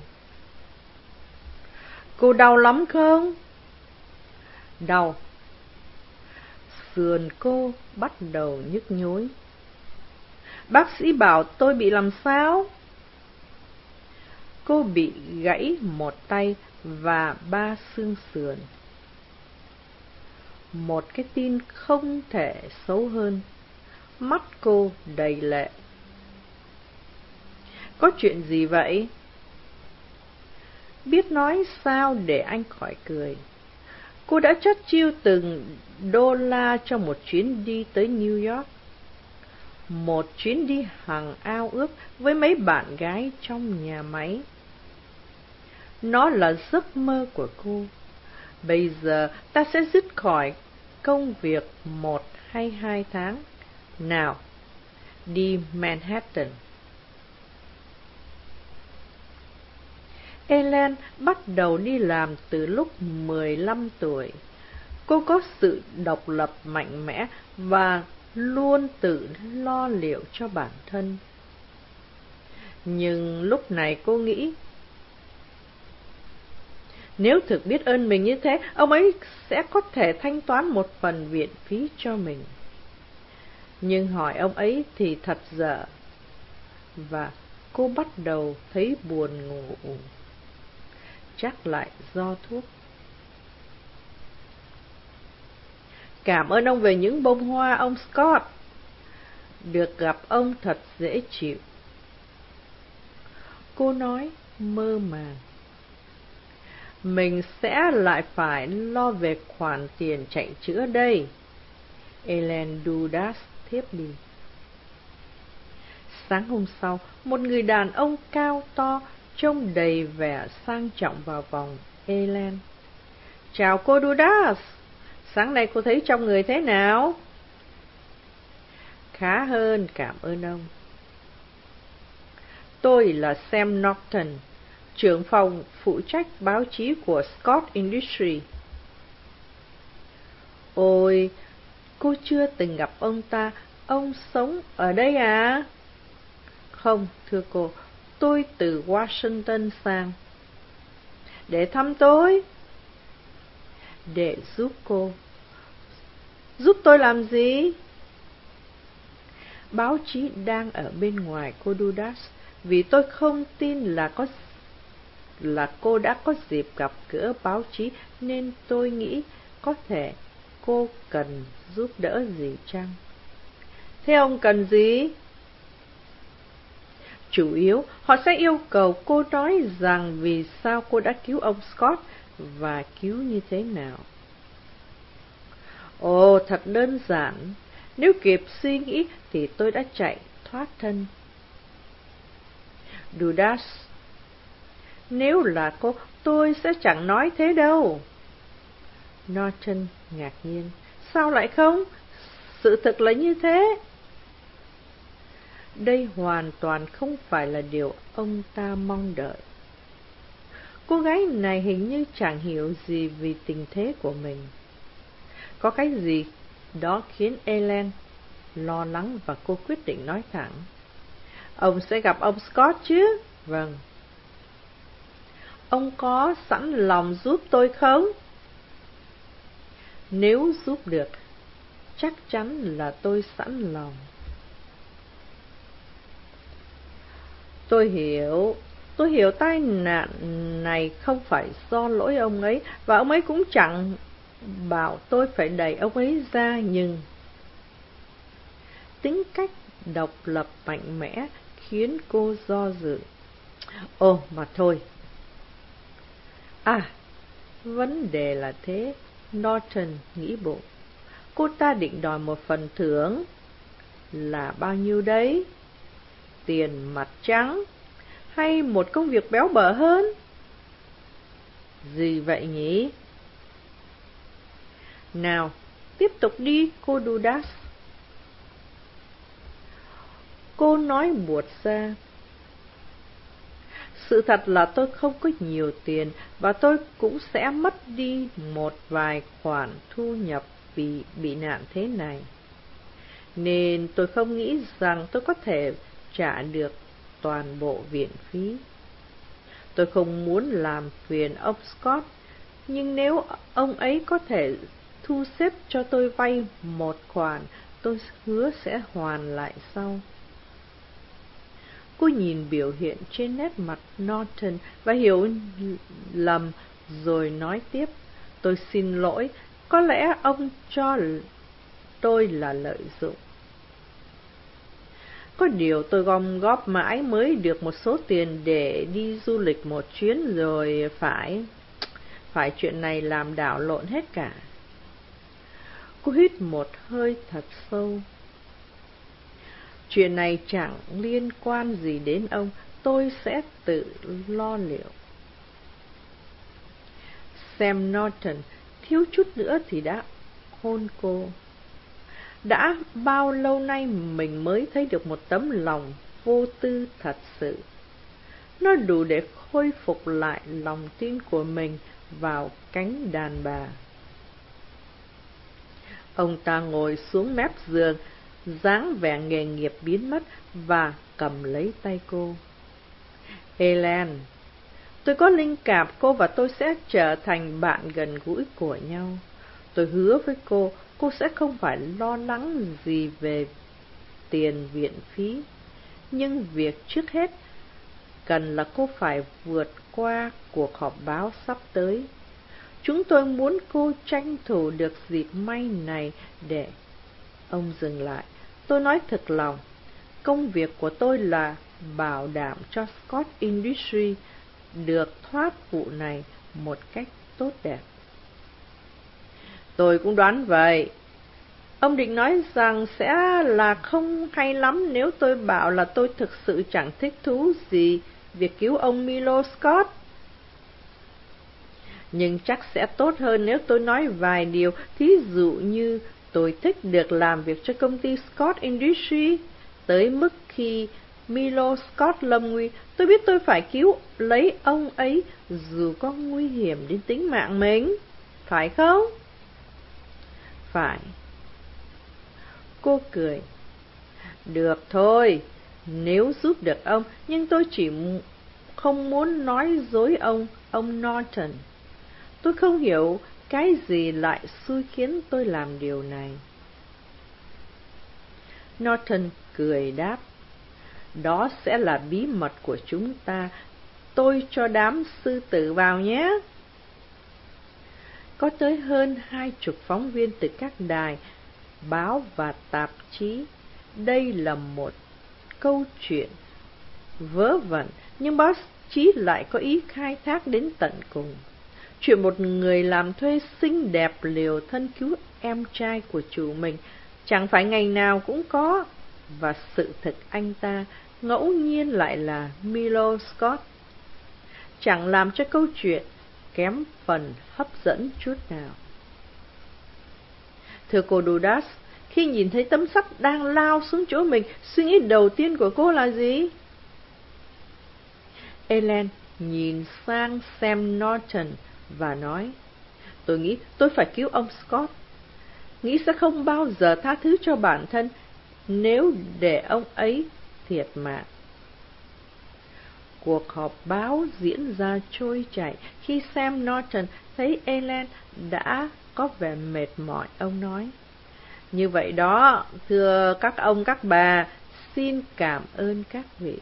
Cô đau lắm không? Đau. Sườn cô bắt đầu nhức nhối. Bác sĩ bảo tôi bị làm sao? Cô bị gãy một tay và ba xương sườn. Một cái tin không thể xấu hơn. Mắt cô đầy lệ. Có chuyện gì vậy? Biết nói sao để anh khỏi cười. Cô đã chắt chiu từng đô la cho một chuyến đi tới New York. Một chuyến đi hằng ao ước với mấy bạn gái trong nhà máy. Nó là giấc mơ của cô. Bây giờ ta sẽ dứt khỏi công việc một hay hai tháng. Nào, đi Manhattan. Ellen bắt đầu đi làm từ lúc mười lăm tuổi. Cô có sự độc lập mạnh mẽ và luôn tự lo liệu cho bản thân. Nhưng lúc này cô nghĩ, nếu thực biết ơn mình như thế, ông ấy sẽ có thể thanh toán một phần viện phí cho mình. Nhưng hỏi ông ấy thì thật dở, và cô bắt đầu thấy buồn ngủ. Chắc lại do thuốc. Cảm ơn ông về những bông hoa, ông Scott. Được gặp ông thật dễ chịu. Cô nói mơ màng. Mình sẽ lại phải lo về khoản tiền chạy chữa đây. Ellen Dudas tiếp đi. Sáng hôm sau, một người đàn ông cao to, trông đầy vẻ sang trọng vào vòng Ellen. Chào cô Dudas. Sáng nay cô thấy trong người thế nào? Khá hơn, cảm ơn ông. Tôi là Sam Norton, trưởng phòng phụ trách báo chí của Scott Industries. Ôi, cô chưa từng gặp ông ta. Ông sống ở đây à? Không, thưa cô, tôi từ Washington sang. Để thăm tôi? Để giúp cô. Giúp tôi làm gì? Báo chí đang ở bên ngoài cô Dudas, vì tôi không tin là có là cô đã có dịp gặp gỡ báo chí, nên tôi nghĩ có thể cô cần giúp đỡ gì chăng? Thế ông cần gì? Chủ yếu, họ sẽ yêu cầu cô nói rằng vì sao cô đã cứu ông Scott và cứu như thế nào. Ồ, thật đơn giản. Nếu kịp suy nghĩ thì tôi đã chạy thoát thân. Dudas, nếu là cô, tôi sẽ chẳng nói thế đâu. Norton ngạc nhiên. Sao lại không? Sự thật là như thế. Đây hoàn toàn không phải là điều ông ta mong đợi. Cô gái này hình như chẳng hiểu gì vì tình thế của mình. Có cái gì đó khiến Ellen lo lắng và cô quyết định nói thẳng. Ông sẽ gặp ông Scott chứ? Vâng. Ông có sẵn lòng giúp tôi không? Nếu giúp được, chắc chắn là tôi sẵn lòng. Tôi hiểu, tôi hiểu tai nạn này không phải do lỗi ông ấy, và ông ấy cũng chẳng bảo tôi phải đẩy ông ấy ra, nhưng tính cách độc lập mạnh mẽ khiến cô do dự. Ồ, mà thôi. À, vấn đề là thế, Norton nghĩ bụng. Cô ta định đòi một phần thưởng. Là bao nhiêu đấy? Tiền mặt trắng, hay một công việc béo bở hơn? Gì vậy nhỉ? Nào, tiếp tục đi, cô Dudas. Cô nói buột ra. Sự thật là tôi không có nhiều tiền, và tôi cũng sẽ mất đi một vài khoản thu nhập vì bị nạn thế này. Nên tôi không nghĩ rằng tôi có thể trả được toàn bộ viện phí. Tôi không muốn làm phiền ông Scott, nhưng nếu ông ấy có thể thu xếp cho tôi vay một khoản, tôi hứa sẽ hoàn lại sau. Cô nhìn biểu hiện trên nét mặt Norton và hiểu lầm, rồi nói tiếp. Tôi xin lỗi, có lẽ ông cho tôi là lợi dụng. Có điều tôi gom góp mãi mới được một số tiền để đi du lịch một chuyến, rồi phải... Phải chuyện này làm đảo lộn hết cả. Cô hít một hơi thật sâu. Chuyện này chẳng liên quan gì đến ông, tôi sẽ tự lo liệu. Sam Norton thiếu chút nữa thì đã hôn cô. Đã bao lâu nay mình mới thấy được một tấm lòng vô tư thật sự. Nó đủ để khôi phục lại lòng tin của mình vào cánh đàn bà. Ông ta ngồi xuống mép giường, dáng vẻ nghề nghiệp biến mất và cầm lấy tay cô. Ellen, tôi có linh cảm cô và tôi sẽ trở thành bạn gần gũi của nhau. Tôi hứa với cô, cô sẽ không phải lo lắng gì về tiền viện phí. Nhưng việc trước hết cần là cô phải vượt qua cuộc họp báo sắp tới. Chúng tôi muốn cô tranh thủ được dịp may này để... Ông dừng lại. Tôi nói thật lòng, công việc của tôi là bảo đảm cho Scott Industries được thoát vụ này một cách tốt đẹp. Tôi cũng đoán vậy. Ông định nói rằng sẽ là không hay lắm nếu tôi bảo là tôi thực sự chẳng thích thú gì việc cứu ông Milo Scott. Nhưng chắc sẽ tốt hơn nếu tôi nói vài điều, thí dụ như tôi thích được làm việc cho công ty Scott Industries, tới mức khi Milo Scott lâm nguy, tôi biết tôi phải cứu lấy ông ấy dù có nguy hiểm đến tính mạng mình. Phải không? Phải. Cô cười. Được thôi, nếu giúp được ông, nhưng tôi chỉ không muốn nói dối ông, ông Norton. Tôi không hiểu cái gì lại xui khiến tôi làm điều này. Norton cười đáp. Đó sẽ là bí mật của chúng ta. Tôi cho đám sư tử vào nhé. Có tới hơn hai chục phóng viên từ các đài, báo và tạp chí. Đây là một câu chuyện vớ vẩn, nhưng báo chí lại có ý khai thác đến tận cùng. Chuyện một người làm thuê xinh đẹp liều thân cứu em trai của chủ mình chẳng phải ngày nào cũng có, và sự thực anh ta ngẫu nhiên lại là Milo Scott, chẳng làm cho câu chuyện kém phần hấp dẫn chút nào. Thưa cô Dudas, khi nhìn thấy tấm sắt đang lao xuống chỗ mình, suy nghĩ đầu tiên của cô là gì? Ellen nhìn sang Sam Norton và nói, tôi nghĩ tôi phải cứu ông Scott. Nghĩ sẽ không bao giờ tha thứ cho bản thân nếu để ông ấy thiệt mạng. Cuộc họp báo diễn ra trôi chảy. Khi Sam Norton thấy Ellen đã có vẻ mệt mỏi, ông nói, như vậy đó, thưa các ông các bà, xin cảm ơn các vị.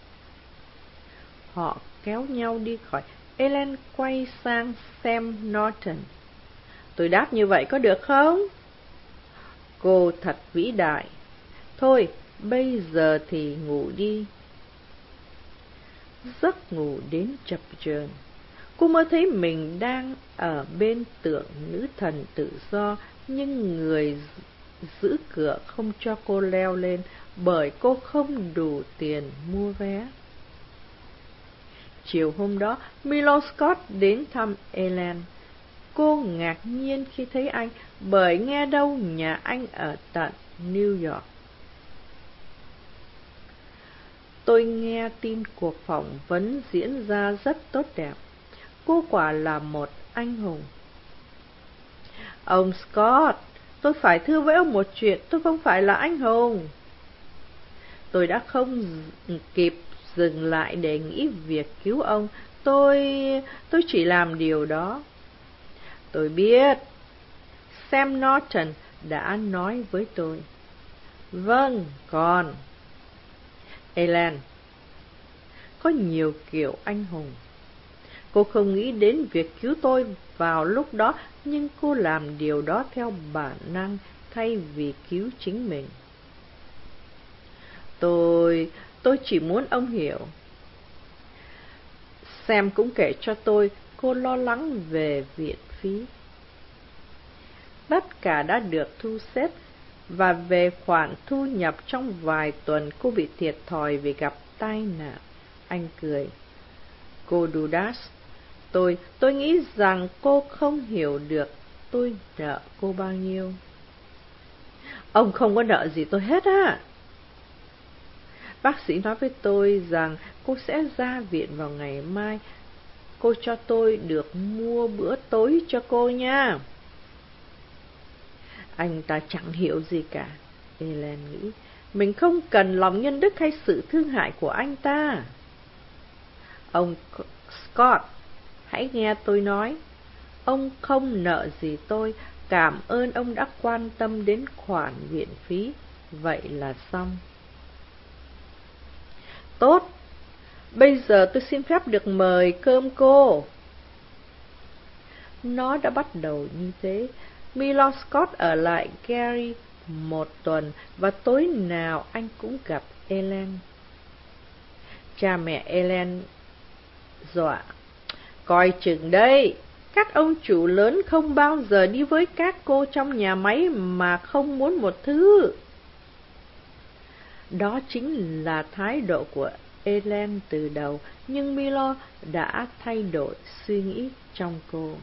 Họ kéo nhau đi khỏi. Ellen quay sang Sam Norton. Tôi đáp như vậy có được không? Cô thật vĩ đại. Thôi, bây giờ thì ngủ đi. Giấc ngủ đến chập chờn. Cô Cô mơ thấy mình đang ở bên tượng nữ thần tự do, nhưng người giữ cửa không cho cô leo lên bởi cô không đủ tiền mua vé. Chiều hôm đó, Milo Scott đến thăm Ellen. Cô ngạc nhiên khi thấy anh bởi nghe đâu nhà anh ở tận New York. Tôi nghe tin cuộc phỏng vấn diễn ra rất tốt đẹp. Cô quả là một anh hùng. Ông Scott, tôi phải thưa với ông một chuyện, tôi không phải là anh hùng. Tôi đã không kịp dừng lại để nghĩ việc cứu ông. Tôi... tôi chỉ làm điều đó. Tôi biết. Sam Norton đã nói với tôi. Vâng, còn... Ellen, có nhiều kiểu anh hùng. Cô không nghĩ đến việc cứu tôi vào lúc đó, nhưng cô làm điều đó theo bản năng thay vì cứu chính mình. Tôi... tôi chỉ muốn ông hiểu. Sam cũng kể cho tôi cô lo lắng về viện phí. Tất cả đã được thu xếp, và về khoản thu nhập trong vài tuần cô bị thiệt thòi vì gặp tai nạn. Anh cười. Cô Dudas, tôi, tôi nghĩ rằng cô không hiểu được tôi nợ cô bao nhiêu. Ông không có nợ gì tôi hết á. Bác sĩ nói với tôi rằng cô sẽ ra viện vào ngày mai. Cô cho tôi được mua bữa tối cho cô nha. Anh ta chẳng hiểu gì cả. Ellen nghĩ, mình không cần lòng nhân đức hay sự thương hại của anh ta. Ông Scott, hãy nghe tôi nói. Ông không nợ gì tôi. Cảm ơn ông đã quan tâm đến khoản viện phí. Vậy là xong. Tốt. Bây giờ tôi xin phép được mời cơm cô. Nó đã bắt đầu như thế. Milo Scott ở lại Gary một tuần, và tối nào anh cũng gặp Ellen. Cha mẹ Ellen dọa. Coi chừng đấy, các ông chủ lớn không bao giờ đi với các cô trong nhà máy mà không muốn một thứ. Đó chính là thái độ của Ellen từ đầu, nhưng Milo đã thay đổi suy nghĩ trong cô.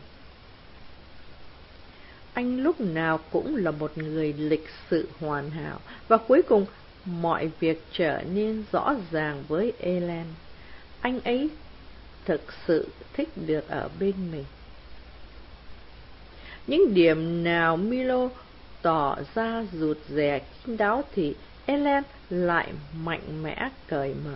Anh lúc nào cũng là một người lịch sự hoàn hảo, và cuối cùng mọi việc trở nên rõ ràng với Ellen. Anh ấy thực sự thích được ở bên mình. Những điểm nào Milo tỏ ra rụt rè kín đáo thì Ellen lại mạnh mẽ cởi mở.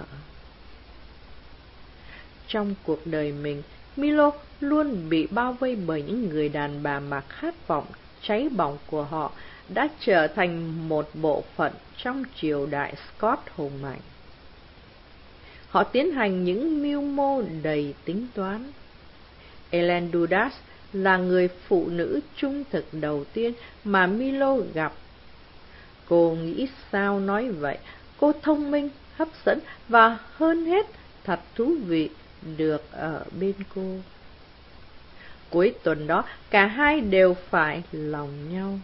Trong cuộc đời mình, Milo luôn bị bao vây bởi những người đàn bà mà khát vọng cháy bỏng của họ đã trở thành một bộ phận trong triều đại Scott hùng mạnh. Họ tiến hành những mưu mô đầy tính toán. Ellen Dudas là người phụ nữ trung thực đầu tiên mà Milo gặp. Cô nghĩ sao nói vậy? Cô thông minh, hấp dẫn và hơn hết thật thú vị được ở bên cô. Cuối tuần đó, cả hai đều phải lòng nhau.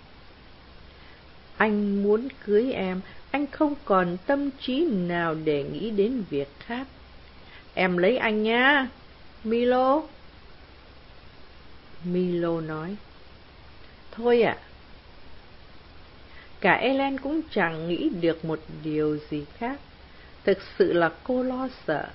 Anh muốn cưới em, anh không còn tâm trí nào để nghĩ đến việc khác. Em lấy anh nha, Milo. Milo nói. Thôi ạ. À. Cả Ellen cũng chẳng nghĩ được một điều gì khác. Thực sự là cô lo sợ.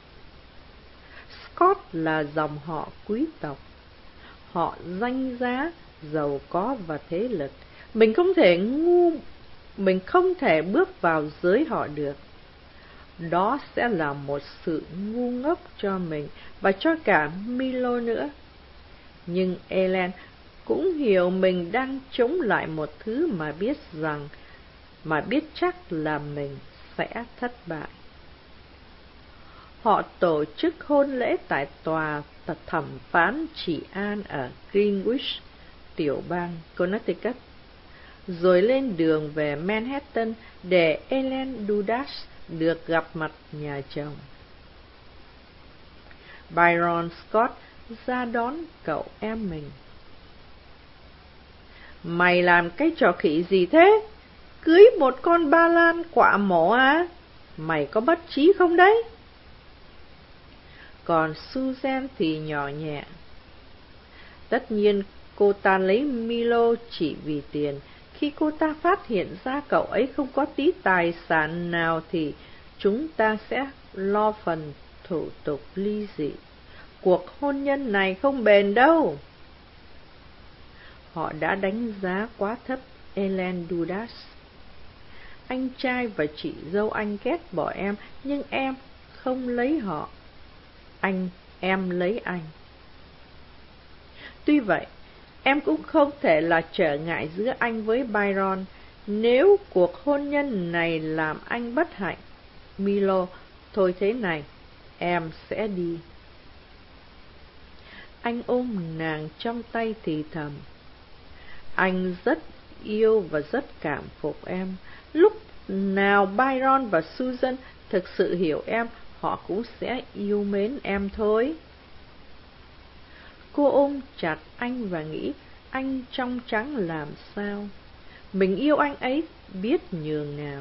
Scott là dòng họ quý tộc. Họ danh giá, giàu có và thế lực. Mình không thể ngu, mình không thể bước vào giới họ được. Đó sẽ là một sự ngu ngốc cho mình và cho cả Milo nữa. Nhưng Ellen cũng hiểu mình đang chống lại một thứ mà biết rằng, mà biết chắc là mình sẽ thất bại. Họ tổ chức hôn lễ tại tòa thẩm phán trị an ở Greenwich, tiểu bang Connecticut, rồi lên đường về Manhattan để Ellen Dudas được gặp mặt nhà chồng. Byron Scott ra đón cậu em mình. Mày làm cái trò khỉ gì thế? Cưới một con ba lan quạ mổ à? Mày có bất trí không đấy? Còn Susan thì nhỏ nhẹ. Tất nhiên cô ta lấy Milo chỉ vì tiền. Khi cô ta phát hiện ra cậu ấy không có tí tài sản nào thì chúng ta sẽ lo phần thủ tục ly dị. Cuộc hôn nhân này không bền đâu. Họ đã đánh giá quá thấp Ellen Dudas. Anh trai và chị dâu anh ghét bỏ em, nhưng em không lấy họ. Anh, em lấy anh. Tuy vậy, em cũng không thể là trở ngại giữa anh với Byron. Nếu cuộc hôn nhân này làm anh bất hạnh, Milo, thôi thế này, em sẽ đi. Anh ôm nàng trong tay thì thầm. Anh rất yêu và rất cảm phục em. Lúc nào Byron và Susan thực sự hiểu em, họ cũng sẽ yêu mến em thôi. Cô ôm chặt anh và nghĩ anh trong trắng làm sao. Mình yêu anh ấy biết nhường nào.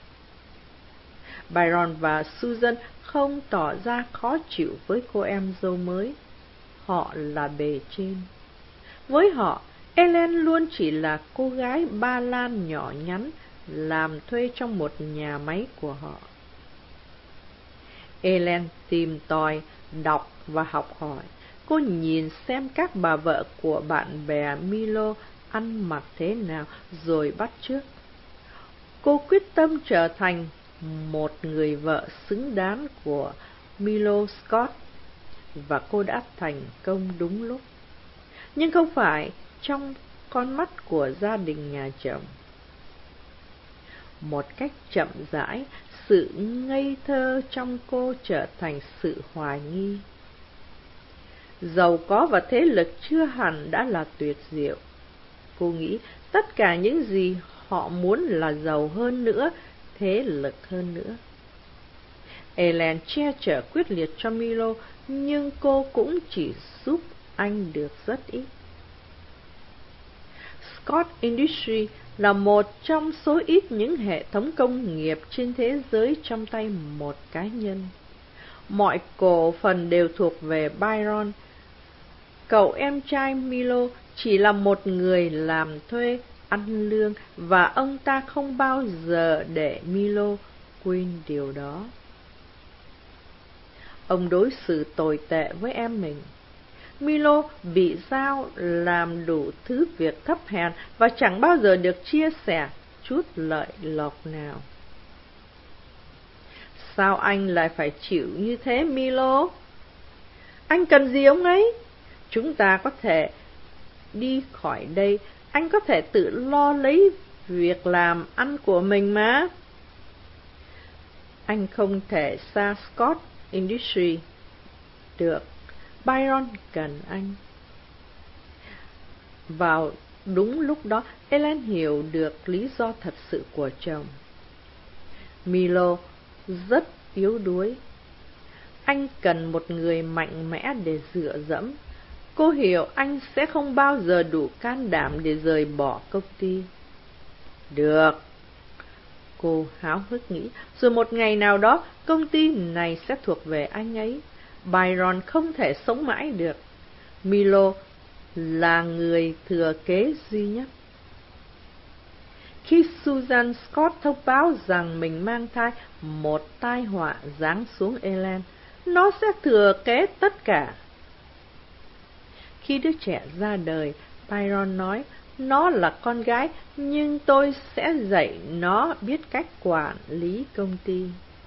Byron và Susan không tỏ ra khó chịu với cô em dâu mới. Họ là bề trên. Với họ, Ellen luôn chỉ là cô gái Ba Lan nhỏ nhắn, làm thuê trong một nhà máy của họ. Ellen tìm tòi, đọc và học hỏi. Cô nhìn xem các bà vợ của bạn bè Milo ăn mặc thế nào rồi bắt chước. Cô quyết tâm trở thành một người vợ xứng đáng của Milo Scott, và cô đã thành công đúng lúc. Nhưng không phải trong con mắt của gia đình nhà chồng. Một cách chậm rãi, sự ngây thơ trong cô trở thành sự hoài nghi. Giàu có và thế lực chưa hẳn đã là tuyệt diệu. Cô nghĩ tất cả những gì họ muốn là giàu hơn nữa, thế lực hơn nữa. Ellen che chở quyết liệt cho Milo, nhưng cô cũng chỉ giúp anh được rất ít. Scott Industries là một trong số ít những hệ thống công nghiệp trên thế giới trong tay một cá nhân. Mọi cổ phần đều thuộc về Byron. Cậu em trai Milo chỉ là một người làm thuê, ăn lương, và ông ta không bao giờ để Milo quên điều đó. Ông đối xử tồi tệ với em mình. Milo bị giao làm đủ thứ việc thấp hèn và chẳng bao giờ được chia sẻ chút lợi lộc nào. Sao anh lại phải chịu như thế, Milo? Anh cần gì ông ấy? Chúng ta có thể đi khỏi đây. Anh có thể tự lo lấy việc làm ăn của mình mà. Anh không thể xa Scott Industries được. Byron cần anh. Vào đúng lúc đó, Ellen hiểu được lý do thật sự của chồng. Milo rất yếu đuối. Anh cần một người mạnh mẽ để dựa dẫm. Cô hiểu anh sẽ không bao giờ đủ can đảm để rời bỏ công ty. Được, cô háo hức nghĩ, rồi một ngày nào đó công ty này sẽ thuộc về anh ấy. Byron không thể sống mãi được. Milo là người thừa kế duy nhất. Khi Susan Scott thông báo rằng mình mang thai, một tai họa giáng xuống Ellen. Nó sẽ thừa kế tất cả. Khi đứa trẻ ra đời, Byron nói, nó là con gái, nhưng tôi sẽ dạy nó biết cách quản lý công ty.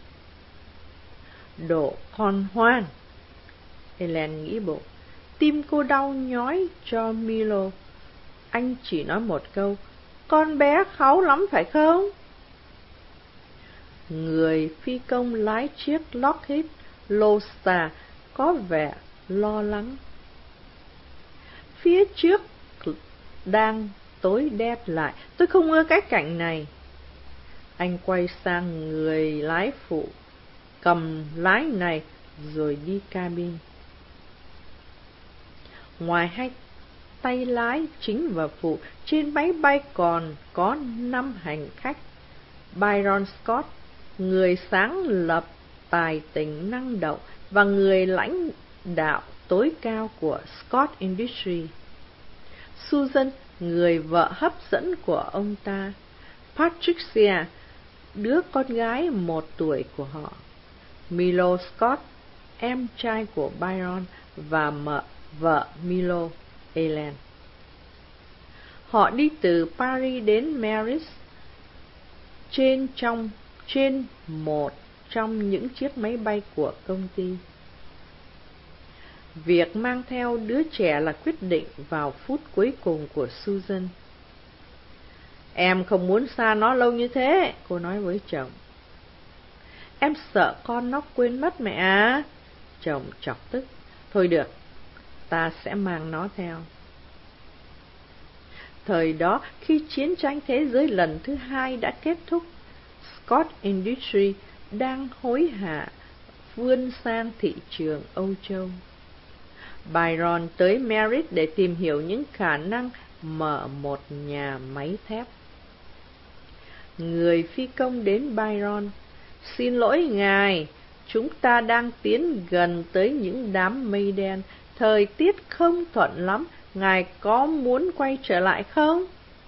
Đồ con hoang! Ellen nghĩ bụng. Tim cô đau nhói cho Milo. Anh chỉ nói một câu, con bé kháu lắm phải không? Người phi công lái chiếc Lockheed Lodestar có vẻ lo lắng. Phía trước đang tối đét lại. Tôi không ưa cái cảnh này. Anh quay sang người lái phụ. Cầm lái này rồi đi cabin. Ngoài hai tay lái chính và phụ, trên máy bay còn có năm hành khách. Byron Scott, người sáng lập, tài tình năng động và người lãnh đạo tối cao của Scott Industries. Susan, người vợ hấp dẫn của ông ta. Patricia, đứa con gái một tuổi của họ. Milo Scott, em trai của Byron và mợ, vợ Milo, Ellen. Họ đi từ Paris đến Paris trên trong trên một trong những chiếc máy bay của công ty. Việc mang theo đứa trẻ là quyết định vào phút cuối cùng của Susan. Em không muốn xa nó lâu như thế, cô nói với chồng. Em sợ con nó quên mất mẹ à? Chồng chọc tức. Thôi được, ta sẽ mang nó theo. Thời đó, khi chiến tranh thế giới lần thứ hai đã kết thúc, Scott Industries đang hối hả vươn sang thị trường Âu Châu. Byron tới Paris để tìm hiểu những khả năng mở một nhà máy thép. Người phi công đến Byron. Xin lỗi ngài, chúng ta đang tiến gần tới những đám mây đen. Thời tiết không thuận lắm, ngài có muốn quay trở lại không?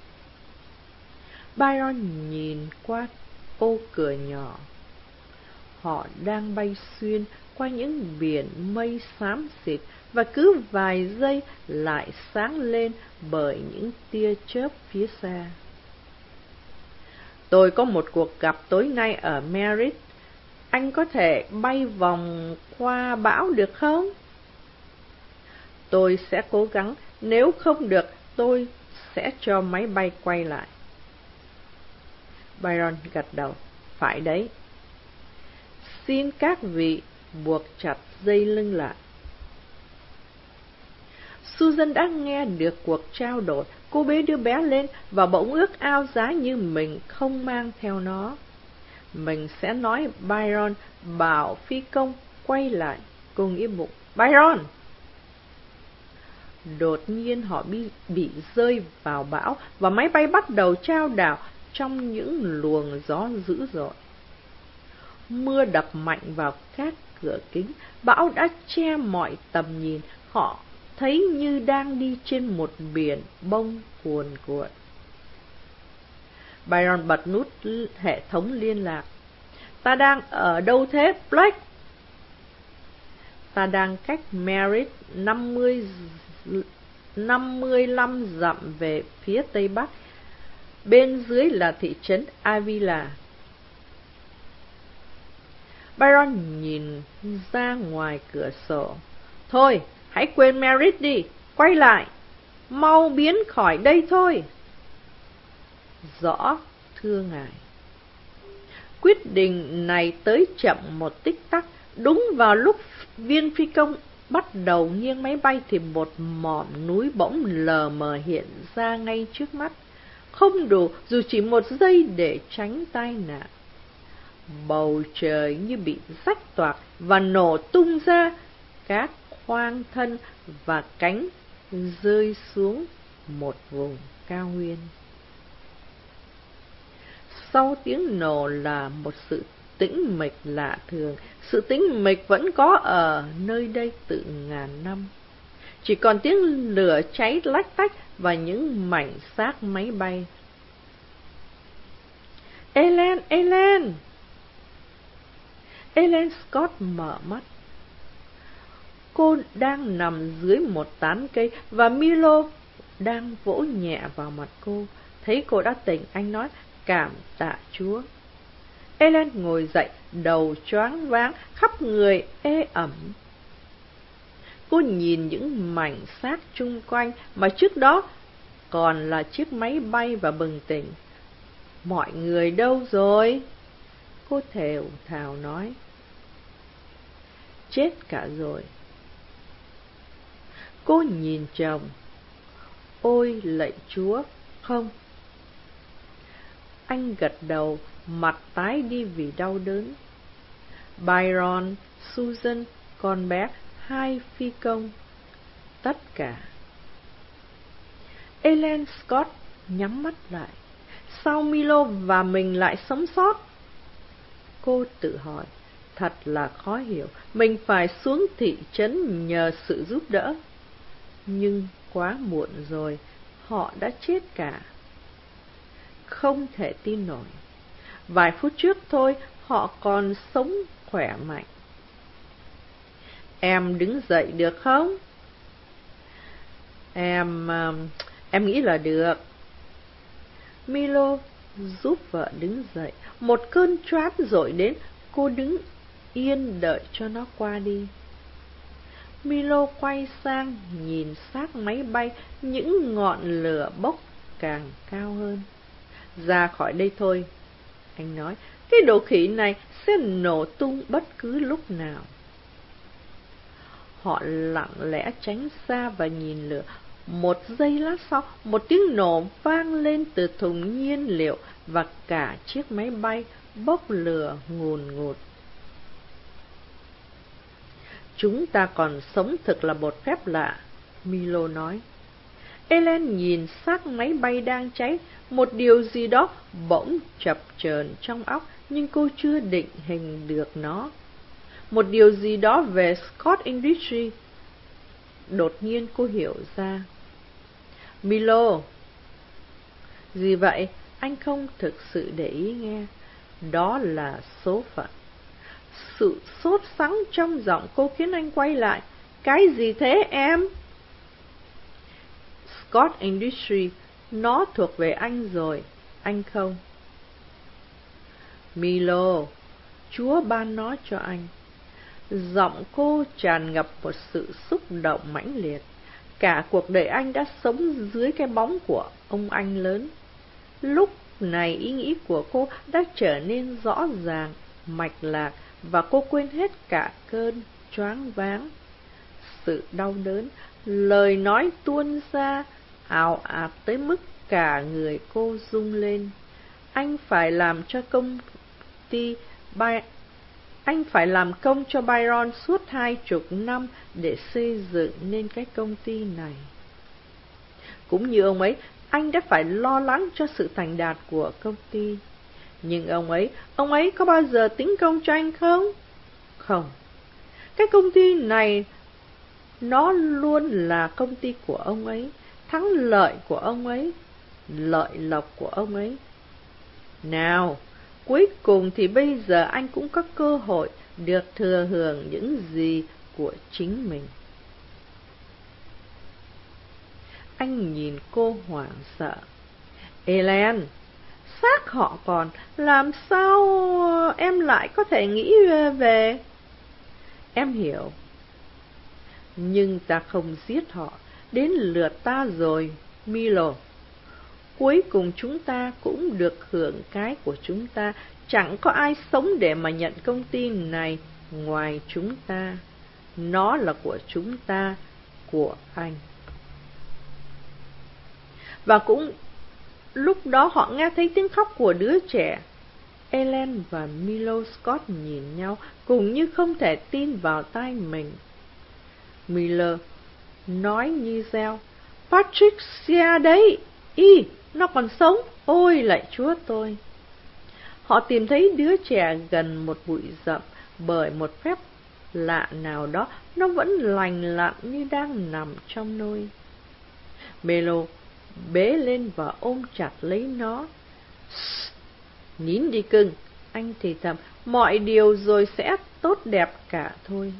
Byron nhìn qua ô cửa nhỏ. Họ đang bay xuyên qua những biển mây xám xịt và cứ vài giây lại sáng lên bởi những tia chớp phía xa. Tôi có một cuộc gặp tối nay ở Paris. Anh có thể bay vòng qua bão được không? Tôi sẽ cố gắng, nếu không được tôi sẽ cho máy bay quay lại. Byron gật đầu. Phải đấy. Xin các vị buộc chặt dây lưng lại. Susan đã nghe được cuộc trao đổi. Cô bế đứa bé lên và bỗng ước ao giá như mình không mang theo nó. Mình sẽ nói Byron bảo phi công quay lại. Cô nghĩ bụng. Byron! Đột nhiên họ bị, bị rơi vào bão và máy bay bắt đầu chao đảo trong những luồng gió dữ dội. Mưa đập mạnh vào các cửa kính, bão đã che mọi tầm nhìn. Họ thấy như đang đi trên một biển bông cuồn cuộn. Byron bật nút hệ thống liên lạc. Ta đang ở đâu thế, Blake? Ta đang cách Paris năm mươi lăm dặm về phía tây bắc. Bên dưới là thị trấn Avila. Byron nhìn ra ngoài cửa sổ. Thôi, hãy quên Paris đi, quay lại, mau biến khỏi đây thôi. Rõ, thưa ngài. Quyết định này tới chậm một tích tắc. Đúng vào lúc viên phi công bắt đầu nghiêng máy bay thì một mỏm núi bỗng lờ mờ hiện ra ngay trước mắt. Không đủ dù chỉ một giây để tránh tai nạn. Bầu trời như bị rách toạc và nổ tung ra, các khoang thân và cánh rơi xuống một vùng cao nguyên. Sau tiếng nổ là một sự tĩnh mịch lạ thường. Sự tĩnh mịch vẫn có ở nơi đây từ ngàn năm. Chỉ còn tiếng lửa cháy lách tách và những mảnh xác máy bay. Ellen, Ellen! Ellen Scott mở mắt. Cô đang nằm dưới một tán cây và Milo đang vỗ nhẹ vào mặt cô. Thấy cô đã tỉnh, anh nói, cảm tạ Chúa. Ellen ngồi dậy, đầu choáng váng, khắp người ê ẩm. Cô nhìn những mảnh xác chung quanh mà trước đó còn là chiếc máy bay và bừng tỉnh. Mọi người đâu rồi? Cô thều thào nói. Chết cả rồi. Cô nhìn chồng. Ôi lạy Chúa, không. Anh gật đầu, mặt tái đi vì đau đớn. Byron, Susan, con bé, hai phi công, tất cả Ellen Scott nhắm mắt lại. Sao Milo và mình lại sống sót? Cô tự hỏi. Thật là khó hiểu, mình phải xuống thị trấn nhờ sự giúp đỡ. Nhưng quá muộn rồi, họ đã chết cả. Không thể tin nổi. Vài phút trước thôi, họ còn sống khỏe mạnh. Em đứng dậy được không? Em... em nghĩ là được. Milo giúp vợ đứng dậy. Một cơn choáng dội đến, cô đứng yên đợi cho nó qua đi. Milo quay sang nhìn xác máy bay, những ngọn lửa bốc càng cao hơn. Ra khỏi đây thôi, anh nói, cái đồ khỉ này sẽ nổ tung bất cứ lúc nào. Họ lặng lẽ tránh xa và nhìn lửa. Một giây lát sau, một tiếng nổ vang lên từ thùng nhiên liệu và cả chiếc máy bay bốc lửa ngùn ngụt. Chúng ta còn sống thực là một phép lạ, Milo nói. Ellen nhìn xác máy bay đang cháy, một điều gì đó bỗng chập chờn trong óc, nhưng cô chưa định hình được nó. Một điều gì đó về Scott Industries. Đột nhiên cô hiểu ra. Milo! Gì vậy? Anh không thực sự để ý nghe. Đó là số phận. Sự sốt sắng trong giọng cô khiến anh quay lại. Cái gì thế em? Scott Industries, nó thuộc về anh rồi, anh không? Milo, Chúa ban nó cho anh. Giọng cô tràn ngập một sự xúc động mãnh liệt. Cả cuộc đời anh đã sống dưới cái bóng của ông anh lớn. Lúc này ý nghĩ của cô đã trở nên rõ ràng, mạch lạc, và cô quên hết cả cơn choáng váng. Sự đau đớn, lời nói tuôn ra, ào ạt tới mức cả người cô rung lên. Anh phải làm cho công ty By... Anh phải làm công cho Byron suốt hai chục năm để xây dựng nên cái công ty này. Cũng như ông ấy, anh đã phải lo lắng cho sự thành đạt của công ty. Nhưng ông ấy, ông ấy có bao giờ tính công cho anh không? Không. Cái công ty này, nó luôn là công ty của ông ấy, thắng lợi của ông ấy, lợi lộc của ông ấy. Nào, cuối cùng thì bây giờ anh cũng có cơ hội được thừa hưởng những gì của chính mình. Anh nhìn cô hoảng sợ. Ellen, xác họ còn, làm sao em lại có thể nghĩ về... Em hiểu. Nhưng ta không giết họ. Đến lượt ta rồi, Milo. Cuối cùng chúng ta cũng được hưởng cái của chúng ta. Chẳng có ai sống để mà nhận công ty này ngoài chúng ta. Nó là của chúng ta, của anh. Và cũng lúc đó họ nghe thấy tiếng khóc của đứa trẻ. Ellen và Milo Scott nhìn nhau, cùng như không thể tin vào tai mình. Miller nói như reo, Patricia đấy, y, nó còn sống, ôi lạy Chúa tôi. Họ tìm thấy đứa trẻ gần một bụi rậm, bởi một phép lạ nào đó, nó vẫn lành lặn như đang nằm trong nôi. Melo bế lên và ôm chặt lấy nó. Nín đi cưng, anh thì thầm, mọi điều rồi sẽ tốt đẹp cả thôi.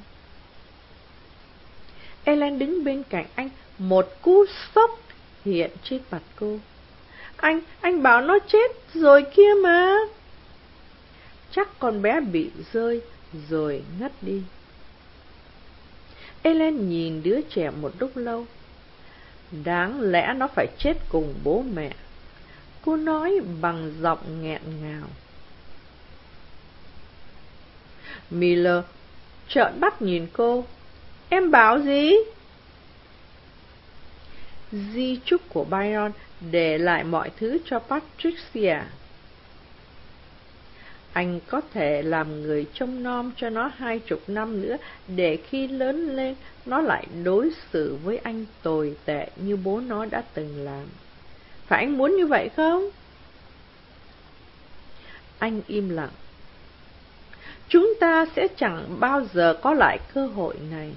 Ellen đứng bên cạnh anh, một cú sốc hiện trên mặt cô. Anh, anh bảo nó chết rồi kia mà. Chắc con bé bị rơi rồi ngất đi. Ellen nhìn đứa trẻ một lúc lâu. Đáng lẽ nó phải chết cùng bố mẹ, cô nói bằng giọng nghẹn ngào. Miller trợn mắt nhìn cô. Em bảo gì? Di chúc của Byron để lại mọi thứ cho Patricia. Anh có thể làm người trông nom cho nó hai chục năm nữa, để khi lớn lên, nó lại đối xử với anh tồi tệ như bố nó đã từng làm. Phải anh muốn như vậy không? Anh im lặng. Chúng ta sẽ chẳng bao giờ có lại cơ hội này.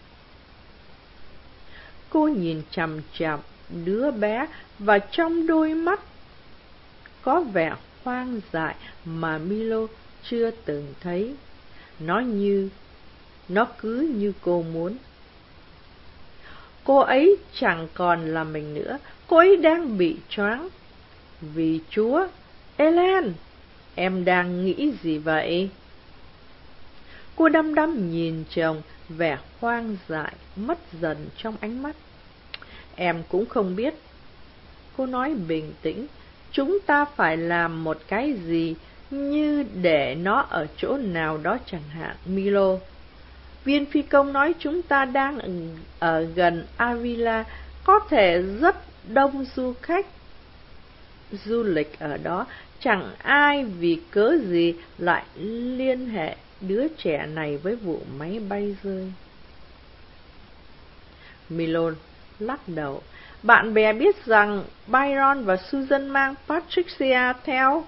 Cô nhìn chằm chằm đứa bé, và trong đôi mắt có vẻ hoang dại mà Milo chưa từng thấy. Nó như, nó cứ như cô muốn. Cô ấy chẳng còn là mình nữa, cô ấy đang bị choáng. Vì Chúa, Ellen, em đang nghĩ gì vậy? Cô đăm đăm nhìn chồng, vẻ hoang dại mất dần trong ánh mắt. Em cũng không biết. Cô nói bình tĩnh. Chúng ta phải làm một cái gì, như để nó ở chỗ nào đó chẳng hạn, Milo. Viên phi công nói chúng ta đang ở gần Avila, có thể rất đông du khách du lịch ở đó. Chẳng ai vì cớ gì lại liên hệ đứa trẻ này với vụ máy bay rơi. Milo lắc đầu. Bạn bè biết rằng Byron và Susan mang Patricia theo.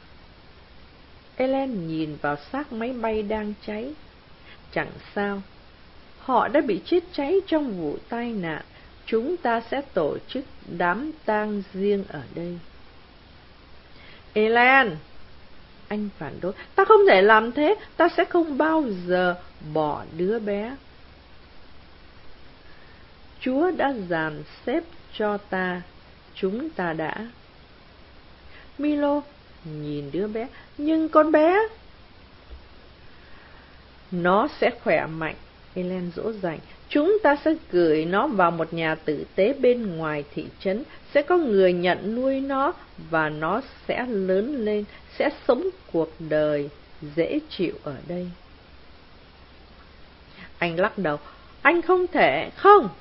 Ellen nhìn vào xác máy bay đang cháy. Chẳng sao, họ đã bị chết cháy trong vụ tai nạn. Chúng ta sẽ tổ chức đám tang riêng ở đây. Ellen, anh phản đối. Ta không thể làm thế. Ta sẽ không bao giờ bỏ đứa bé. Chúa đã dàn xếp cho ta. Chúng ta đã. Milo nhìn đứa bé. Nhưng con bé, nó sẽ khỏe mạnh. Ellen dỗ dành. Chúng ta sẽ gửi nó vào một nhà tử tế bên ngoài thị trấn. Sẽ có người nhận nuôi nó, và nó sẽ lớn lên, sẽ sống cuộc đời dễ chịu ở đây. Anh lắc đầu. Anh không thể, không.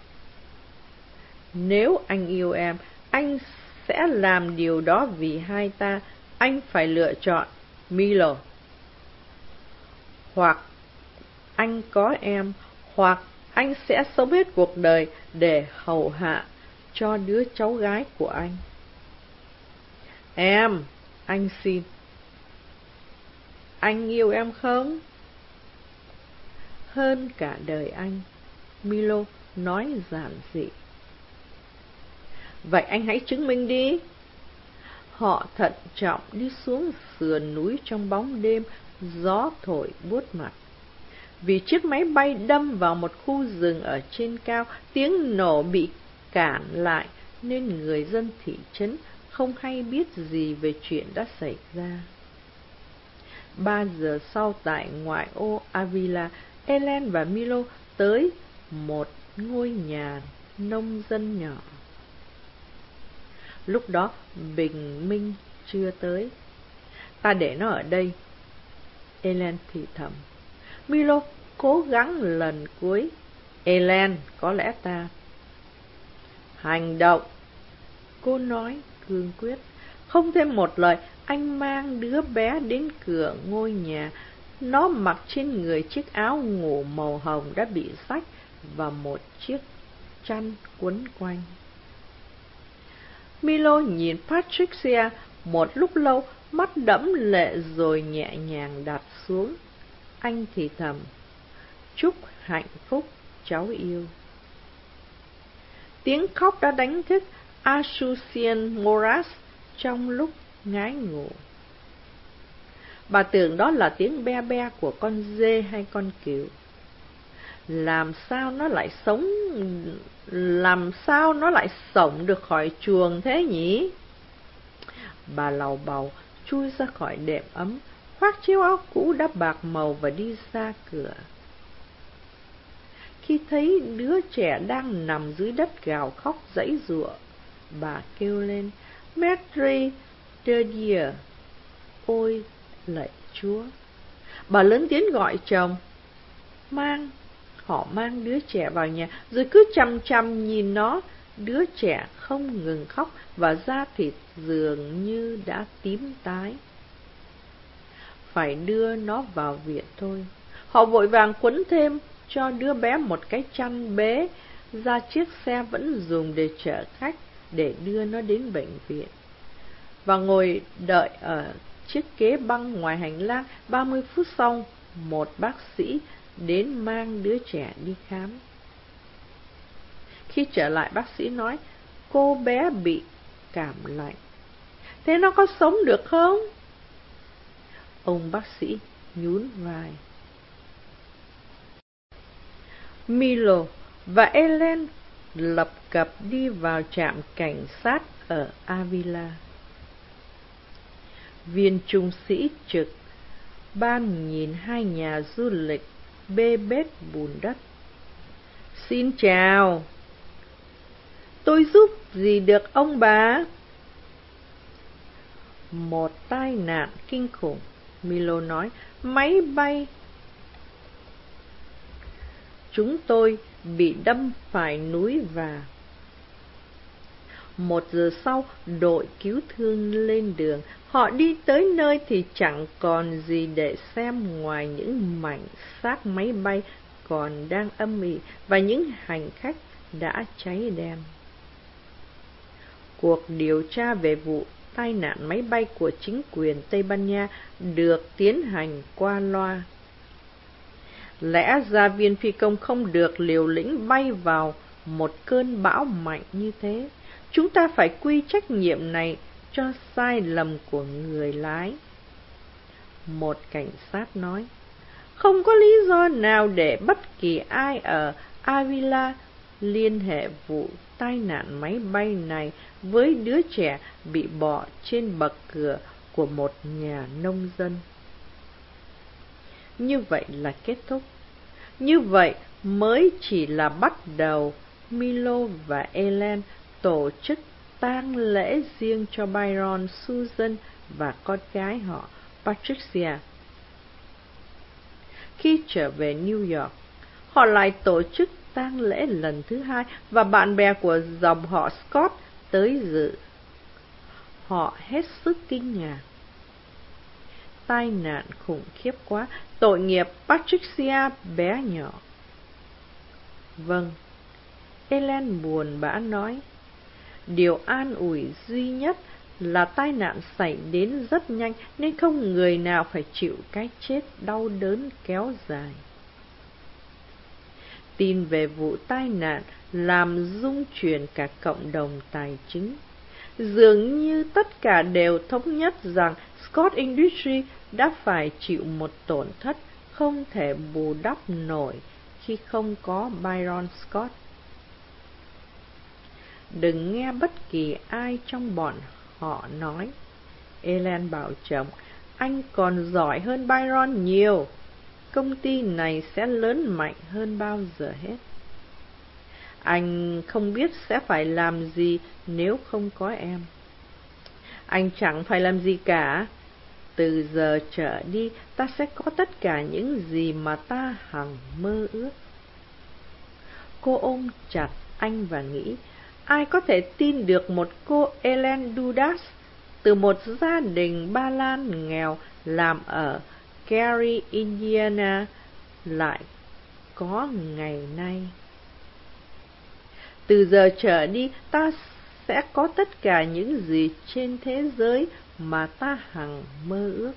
Nếu anh yêu em, anh sẽ làm điều đó vì hai ta. Anh phải lựa chọn, Milo. Hoặc anh có em, hoặc anh sẽ sống hết cuộc đời để hầu hạ cho đứa cháu gái của anh. Em, anh xin. Anh yêu em không? Hơn cả đời anh, Milo nói giản dị. Vậy anh hãy chứng minh đi. Họ thận trọng đi xuống sườn núi trong bóng đêm, gió thổi buốt mặt. Vì chiếc máy bay đâm vào một khu rừng ở trên cao, tiếng nổ bị cản lại, nên người dân thị trấn không hay biết gì về chuyện đã xảy ra. Ba giờ sau, tại ngoại ô Avila, Ellen và Milo tới một ngôi nhà nông dân nhỏ. Lúc đó bình minh chưa tới. Ta để nó ở đây, Ellen thì thầm. Milo cố gắng lần cuối. Ellen, có lẽ ta... Hành động, cô nói cương quyết. Không thêm một lời, anh mang đứa bé đến cửa ngôi nhà. Nó mặc trên người chiếc áo ngủ màu hồng đã bị rách và một chiếc chăn quấn quanh. Milo nhìn Patricia một lúc lâu, mắt đẫm lệ rồi nhẹ nhàng đặt xuống. Anh thì thầm. Chúc hạnh phúc, cháu yêu. Tiếng khóc đã đánh thức Asunción Moraz trong lúc ngái ngủ. Bà tưởng đó là tiếng be be của con dê hay con cừu. Làm sao nó lại sống, làm sao nó lại sống được khỏi chuồng thế nhỉ? Bà lầu bầu chui ra khỏi đệm ấm, khoác chiếc áo cũ đã bạc màu và đi ra cửa. Khi thấy đứa trẻ đang nằm dưới đất gào khóc giãy giụa, bà kêu lên, Maître de Dieu, ôi lạy Chúa. Bà lớn tiếng gọi chồng. Mang, họ mang đứa trẻ vào nhà, rồi cứ chằm chằm nhìn nó. Đứa trẻ không ngừng khóc và da thịt dường như đã tím tái. phải đưa nó vào viện thôi. Họ vội vàng quấn thêm cho đứa bé một cái chăn bế ra chiếc xe vẫn dùng để chở khách để đưa nó đến bệnh viện. Và ngồi đợi ở chiếc ghế băng ngoài hành lang. Ba mươi phút sau, một bác sĩ đến mang đứa trẻ đi khám. Khi trở lại, bác sĩ nói, cô bé bị cảm lạnh. Thế nó có sống được không? Ông bác sĩ nhún vai. Milo và Ellen lập cập đi vào trạm cảnh sát ở Avila. Viên trung sĩ trực ban nhìn hai nhà du lịch bê bết bùn đất. Xin chào. Tôi giúp gì được ông bà? Một tai nạn kinh khủng, Milo nói. Máy bay chúng tôi bị đâm phải núi và... Một giờ sau, đội cứu thương lên đường. Họ đi tới nơi thì chẳng còn gì để xem ngoài những mảnh xác máy bay còn đang âm ỉ và những hành khách đã cháy đen. Cuộc điều tra về vụ tai nạn máy bay của chính quyền Tây Ban Nha được tiến hành qua loa. Lẽ ra viên phi công không được liều lĩnh bay vào một cơn bão mạnh như thế. Chúng ta phải quy trách nhiệm này cho sai lầm của người lái. Một cảnh sát nói, không có lý do nào để bất kỳ ai ở Avila liên hệ vụ tai nạn máy bay này với đứa trẻ bị bỏ trên bậc cửa của một nhà nông dân. Như vậy là kết thúc. Như vậy mới chỉ là bắt đầu. Milo và Ellen tổ chức tang lễ riêng cho Byron, Susan và con gái họ Patricia. Khi trở về New York, họ lại tổ chức tang lễ lần thứ hai và bạn bè của dòng họ Scott tới dự. Họ hết sức kinh ngạc. Tai nạn khủng khiếp quá, tội nghiệp Patricia bé nhỏ. Vâng, Ellen buồn bã nói. Điều an ủi duy nhất là tai nạn xảy đến rất nhanh nên không người nào phải chịu cái chết đau đớn kéo dài. Tin về vụ tai nạn làm rung chuyển cả cộng đồng tài chính. Dường như tất cả đều thống nhất rằng Scott Industries đã phải chịu một tổn thất không thể bù đắp nổi khi không có Byron Scott. Đừng nghe bất kỳ ai trong bọn họ nói, Ellen bảo chồng, anh còn giỏi hơn Byron nhiều. Công ty này sẽ lớn mạnh hơn bao giờ hết. Anh không biết sẽ phải làm gì nếu không có em. Anh chẳng phải làm gì cả. Từ giờ trở đi, ta sẽ có tất cả những gì mà ta hằng mơ ước. Cô ôm chặt anh và nghĩ, ai có thể tin được một cô Ellen Dudas từ một gia đình Ba Lan nghèo làm ở Gary, Indiana lại có ngày nay. Từ giờ trở đi, ta sẽ có tất cả những gì trên thế giới mà ta hằng mơ ước.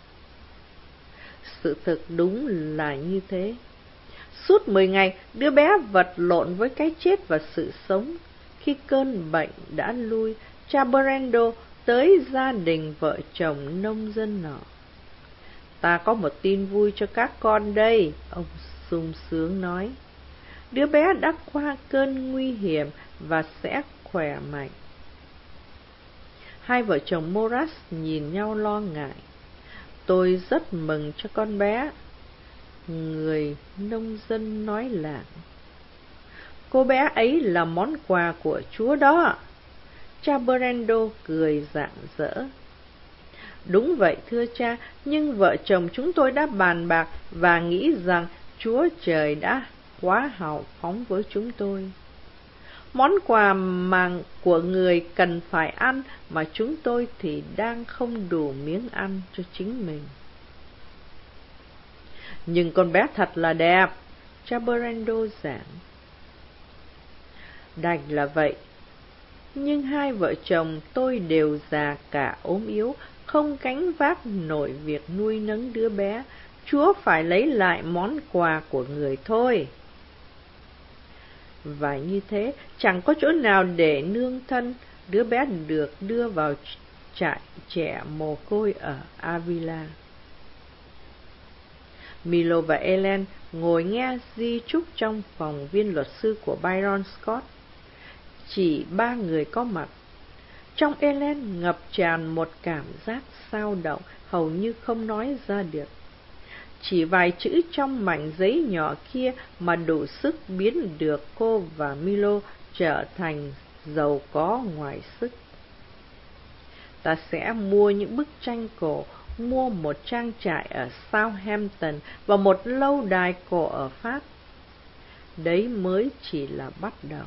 Sự thực đúng là như thế. Suốt mười ngày, đứa bé vật lộn với cái chết và sự sống. Khi cơn bệnh đã lui, cha Brando tới gia đình vợ chồng nông dân nọ. Ta có một tin vui cho các con đây, ông sung sướng nói. Đứa bé đã qua cơn nguy hiểm và sẽ khỏe mạnh. Hai vợ chồng Moras nhìn nhau lo ngại. Tôi rất mừng cho con bé, người nông dân nói làng. Cô bé ấy là món quà của Chúa đó. Cha Brando cười rạng rỡ. Đúng vậy thưa cha, nhưng vợ chồng chúng tôi đã bàn bạc và nghĩ rằng Chúa Trời đã quá hào phóng với chúng tôi. Món quà mà của người cần phải ăn mà chúng tôi thì đang không đủ miếng ăn cho chính mình. Nhưng con bé thật là đẹp, cha Brando giảng. Đành là vậy, nhưng hai vợ chồng tôi đều già cả ốm yếu, không gánh vác nổi việc nuôi nấng đứa bé. Chúa phải lấy lại món quà của người thôi. Và như thế, chẳng có chỗ nào để nương thân, đứa bé được đưa vào trại trẻ mồ côi ở Avila. Milo và Ellen ngồi nghe di chúc trong phòng viên luật sư của Byron Scott. Chỉ ba người có mặt. Trong Ellen ngập tràn một cảm giác xao động, hầu như không nói ra được. Chỉ vài chữ trong mảnh giấy nhỏ kia mà đủ sức biến được cô và Milo trở thành giàu có ngoài sức. Ta sẽ mua những bức tranh cổ, mua một trang trại ở Southampton và một lâu đài cổ ở Pháp. Đấy mới chỉ là bắt đầu.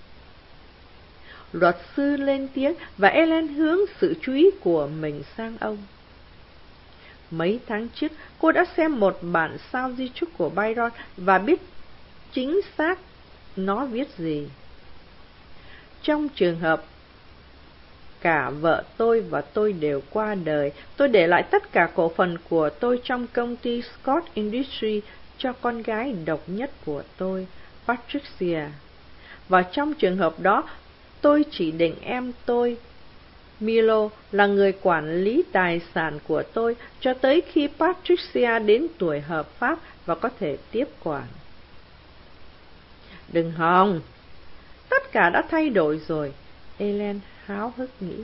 Luật sư lên tiếng và Ellen hướng sự chú ý của mình sang ông. Mấy tháng trước, cô đã xem một bản sao di chúc của Byron và biết chính xác nó viết gì. Trong trường hợp cả vợ tôi và tôi đều qua đời, tôi để lại tất cả cổ phần của tôi trong công ty Scott Industries cho con gái độc nhất của tôi, Patricia. Và trong trường hợp đó, tôi chỉ định em tôi, Milo, là người quản lý tài sản của tôi cho tới khi Patricia đến tuổi hợp pháp và có thể tiếp quản. Đừng hòng, tất cả đã thay đổi rồi, Ellen háo hức nghĩ.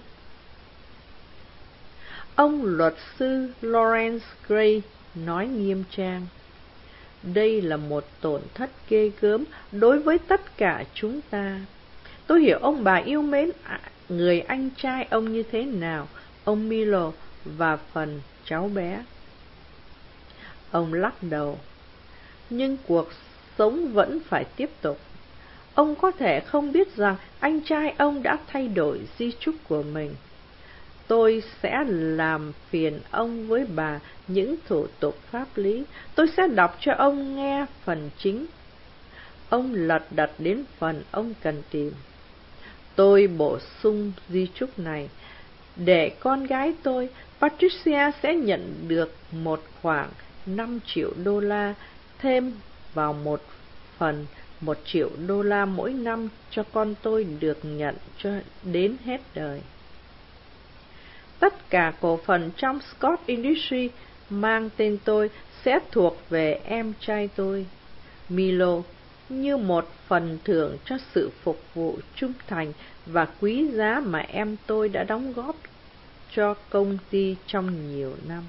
Ông luật sư Lawrence Gray nói nghiêm trang. Đây là một tổn thất ghê gớm đối với tất cả chúng ta. Tôi hiểu ông bà yêu mến người anh trai ông như thế nào, ông Milo và phần cháu bé. Ông lắc đầu. Nhưng cuộc sống vẫn phải tiếp tục. Ông có thể không biết rằng anh trai ông đã thay đổi di chúc của mình. Tôi sẽ làm phiền ông với bà những thủ tục pháp lý. Tôi sẽ đọc cho ông nghe phần chính. Ông lật đật đến phần ông cần tìm. Tôi bổ sung di chúc này. Để con gái tôi, Patricia sẽ nhận được một khoản năm triệu đô la, thêm vào một phần một triệu đô la mỗi năm cho con tôi được nhận cho đến hết đời. Tất cả cổ phần trong Scott Industries mang tên tôi sẽ thuộc về em trai tôi, Milo, như một phần thưởng cho sự phục vụ trung thành và quý giá mà em tôi đã đóng góp cho công ty trong nhiều năm.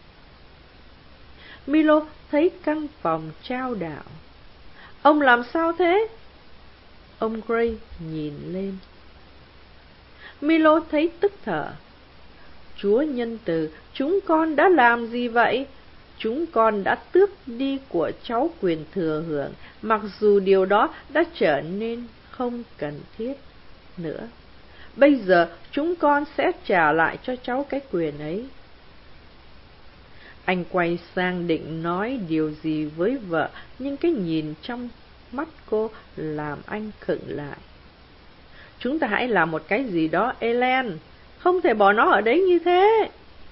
Milo thấy căn phòng chao đảo. Ông làm sao thế? Ông Gray nhìn lên. Milo thấy tức thở. Chúa nhân từ, chúng con đã làm gì vậy? Chúng con đã tước đi của cháu quyền thừa hưởng, mặc dù điều đó đã trở nên không cần thiết nữa. Bây giờ chúng con sẽ trả lại cho cháu cái quyền ấy. Anh quay sang định nói điều gì với vợ, nhưng cái nhìn trong mắt cô làm anh khựng lại. Chúng ta hãy làm một cái gì đó, Ellen. Không thể bỏ nó ở đấy như thế.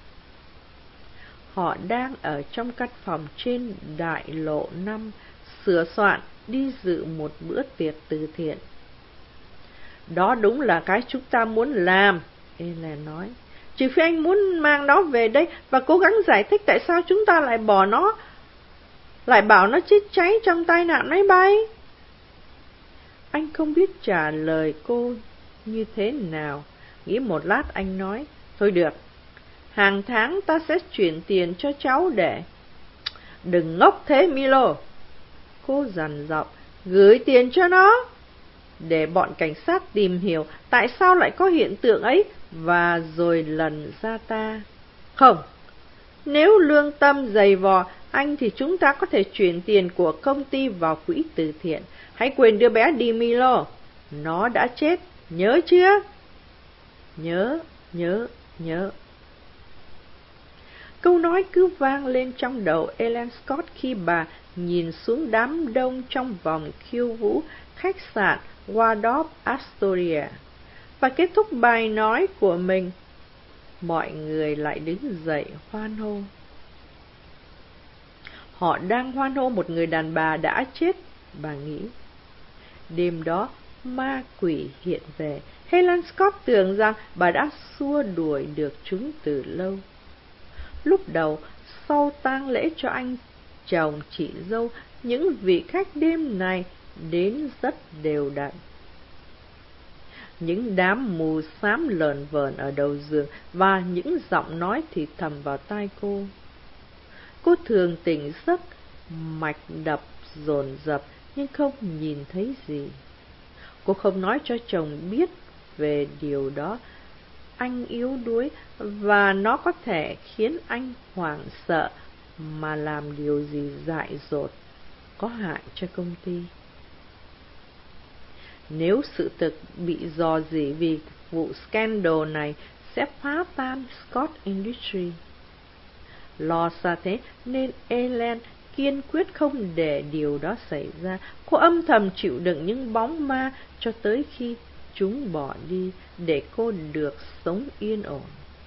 Họ đang ở trong căn phòng trên đại lộ năm, sửa soạn đi dự một bữa tiệc từ thiện. Đó đúng là cái chúng ta muốn làm, Ellen nói. Trừ phi anh muốn mang nó về đây và cố gắng giải thích tại sao chúng ta lại bỏ nó, lại bảo nó chết cháy trong tai nạn máy bay. Anh không biết trả lời cô như thế nào. Nghĩ một lát anh nói, thôi được, hàng tháng ta sẽ chuyển tiền cho cháu để... Đừng ngốc thế Milo, cô dằn giọng, gửi tiền cho nó, để bọn cảnh sát tìm hiểu tại sao lại có hiện tượng ấy và rồi lần ra ta. Không, nếu lương tâm dày vò anh thì chúng ta có thể chuyển tiền của công ty vào quỹ từ thiện. Hãy quên đứa bé đi Milo, nó đã chết, nhớ chưa? Nhớ, nhớ, nhớ. Câu nói cứ vang lên trong đầu Ellen Scott khi bà nhìn xuống đám đông trong vòng khiêu vũ khách sạn Waldorf Astoria, và kết thúc bài nói của mình. Mọi người lại đứng dậy hoan hô. Họ đang hoan hô một người đàn bà đã chết, bà nghĩ. Đêm đó, ma quỷ hiện về. Helen Scott tưởng rằng bà đã xua đuổi được chúng từ lâu. Lúc đầu, sau tang lễ cho anh chồng chị dâu, những vị khách đêm này đến rất đều đặn. Những đám mù xám lờn vờn ở đầu giường và những giọng nói thì thầm vào tai cô. Cô thường tỉnh giấc, mạch đập dồn dập nhưng không nhìn thấy gì. Cô không nói cho chồng biết về điều đó. Anh yếu đuối và nó có thể khiến anh hoảng sợ mà làm điều gì dại dột, có hại cho công ty. Nếu sự thực bị rò rỉ vì vụ scandal này sẽ phá tan Scott Industries. Lo xa thế nên Ellen kiên quyết không để điều đó xảy ra. Cô âm thầm chịu đựng những bóng ma cho tới khi chúng bỏ đi để cô được sống yên ổn.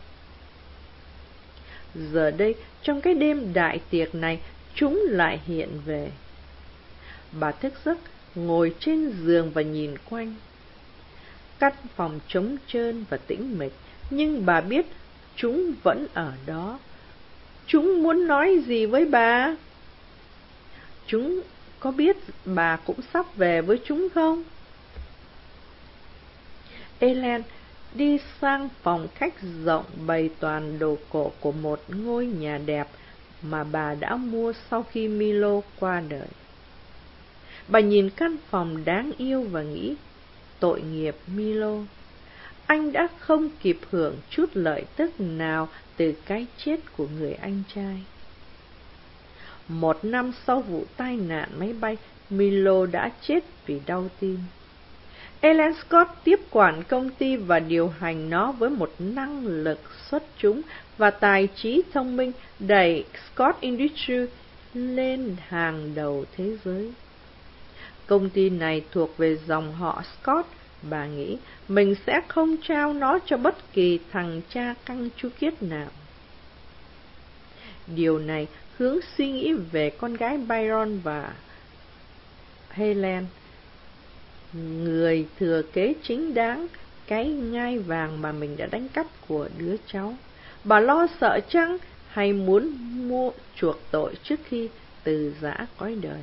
Giờ đây, trong cái đêm đại tiệc này, chúng lại hiện về. Bà thức giấc, ngồi trên giường và nhìn quanh. Căn phòng trống trơn và tĩnh mịch, nhưng bà biết chúng vẫn ở đó. Chúng muốn nói gì với bà? Chúng có biết bà cũng sắp về với chúng không? Ellen đi sang phòng khách rộng bày toàn đồ cổ của một ngôi nhà đẹp mà bà đã mua sau khi Milo qua đời. Bà nhìn căn phòng đáng yêu và nghĩ, tội nghiệp Milo. Anh đã không kịp hưởng chút lợi tức nào từ cái chết của người anh trai. Một năm sau vụ tai nạn máy bay, Milo đã chết vì đau tim. Ellen Scott tiếp quản công ty và điều hành nó với một năng lực xuất chúng và tài trí thông minh đẩy Scott Industries lên hàng đầu thế giới. Công ty này thuộc về dòng họ Scott, bà nghĩ, mình sẽ không trao nó cho bất kỳ thằng cha căng chu kiết nào. Điều này hướng suy nghĩ về con gái Byron và Helen, người thừa kế chính đáng cái ngai vàng mà mình đã đánh cắp của đứa cháu. Bà lo sợ chăng hay muốn mua chuộc tội trước khi từ giã cõi đời?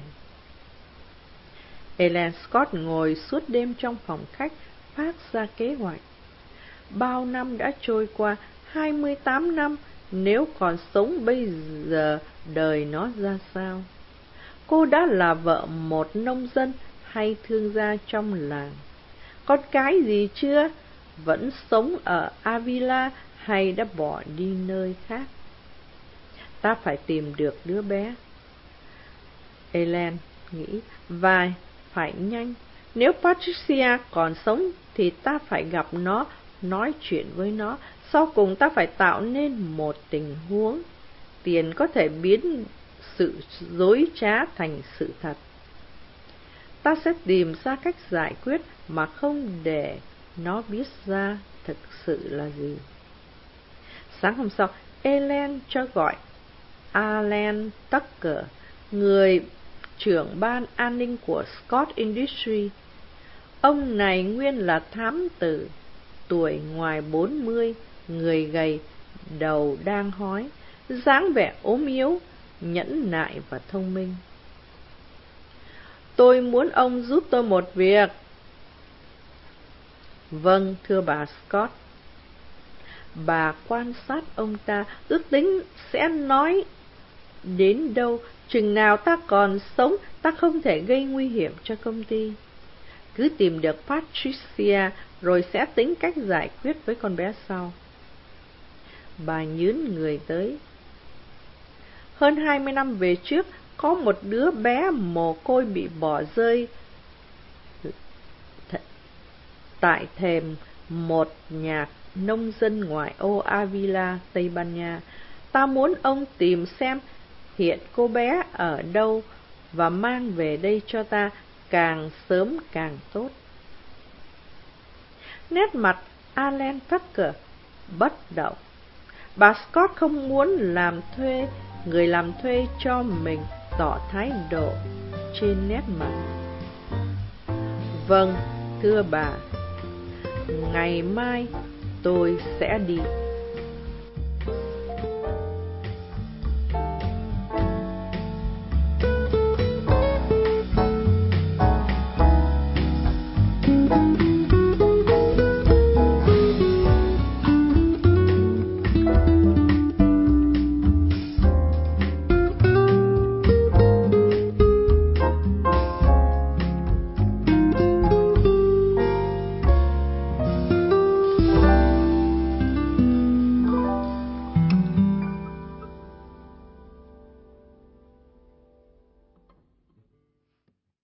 Ellen Scott ngồi suốt đêm trong phòng khách phát ra kế hoạch. Bao năm đã trôi qua, hai mươi tám năm, nếu còn sống bây giờ đời nó ra sao? Cô đã là vợ một nông dân hay thương gia trong làng? Con cái gì chưa? Vẫn sống ở Avila hay đã bỏ đi nơi khác? Ta phải tìm được đứa bé, Ellen nghĩ, và phải nhanh. Nếu Patricia còn sống thì ta phải gặp nó, nói chuyện với nó. Sau cùng ta phải tạo nên một tình huống. Tiền có thể biến sự dối trá thành sự thật. Ta sẽ tìm ra cách giải quyết mà không để nó biết ra thực sự là gì. Sáng hôm sau, Ellen cho gọi Alan Tucker, người trưởng ban an ninh của Scott Industries. Ông này nguyên là thám tử, tuổi ngoài bốn mươi, người gầy, đầu đang hói, dáng vẻ ốm yếu, nhẫn nại và thông minh. Tôi muốn ông giúp tôi một việc. Vâng, thưa bà Scott. Bà quan sát ông ta, ước tính sẽ nói đến đâu, chừng nào ta còn sống, ta không thể gây nguy hiểm cho công ty. Cứ tìm được Patricia, rồi sẽ tính cách giải quyết với con bé sau. Bà nhướng người tới. Hơn hai mươi năm về trước, có một đứa bé mồ côi bị bỏ rơi tại thềm một nhà nông dân ngoại ô Avila, Tây Ban Nha. Ta muốn ông tìm xem hiện cô bé ở đâu và mang về đây cho ta càng sớm càng tốt. Nét mặt Alan Parker bất động. Bà Scott không muốn làm thuê, người làm thuê cho mình tỏ thái độ trên nét mặt. Vâng, thưa bà, ngày mai tôi sẽ đi.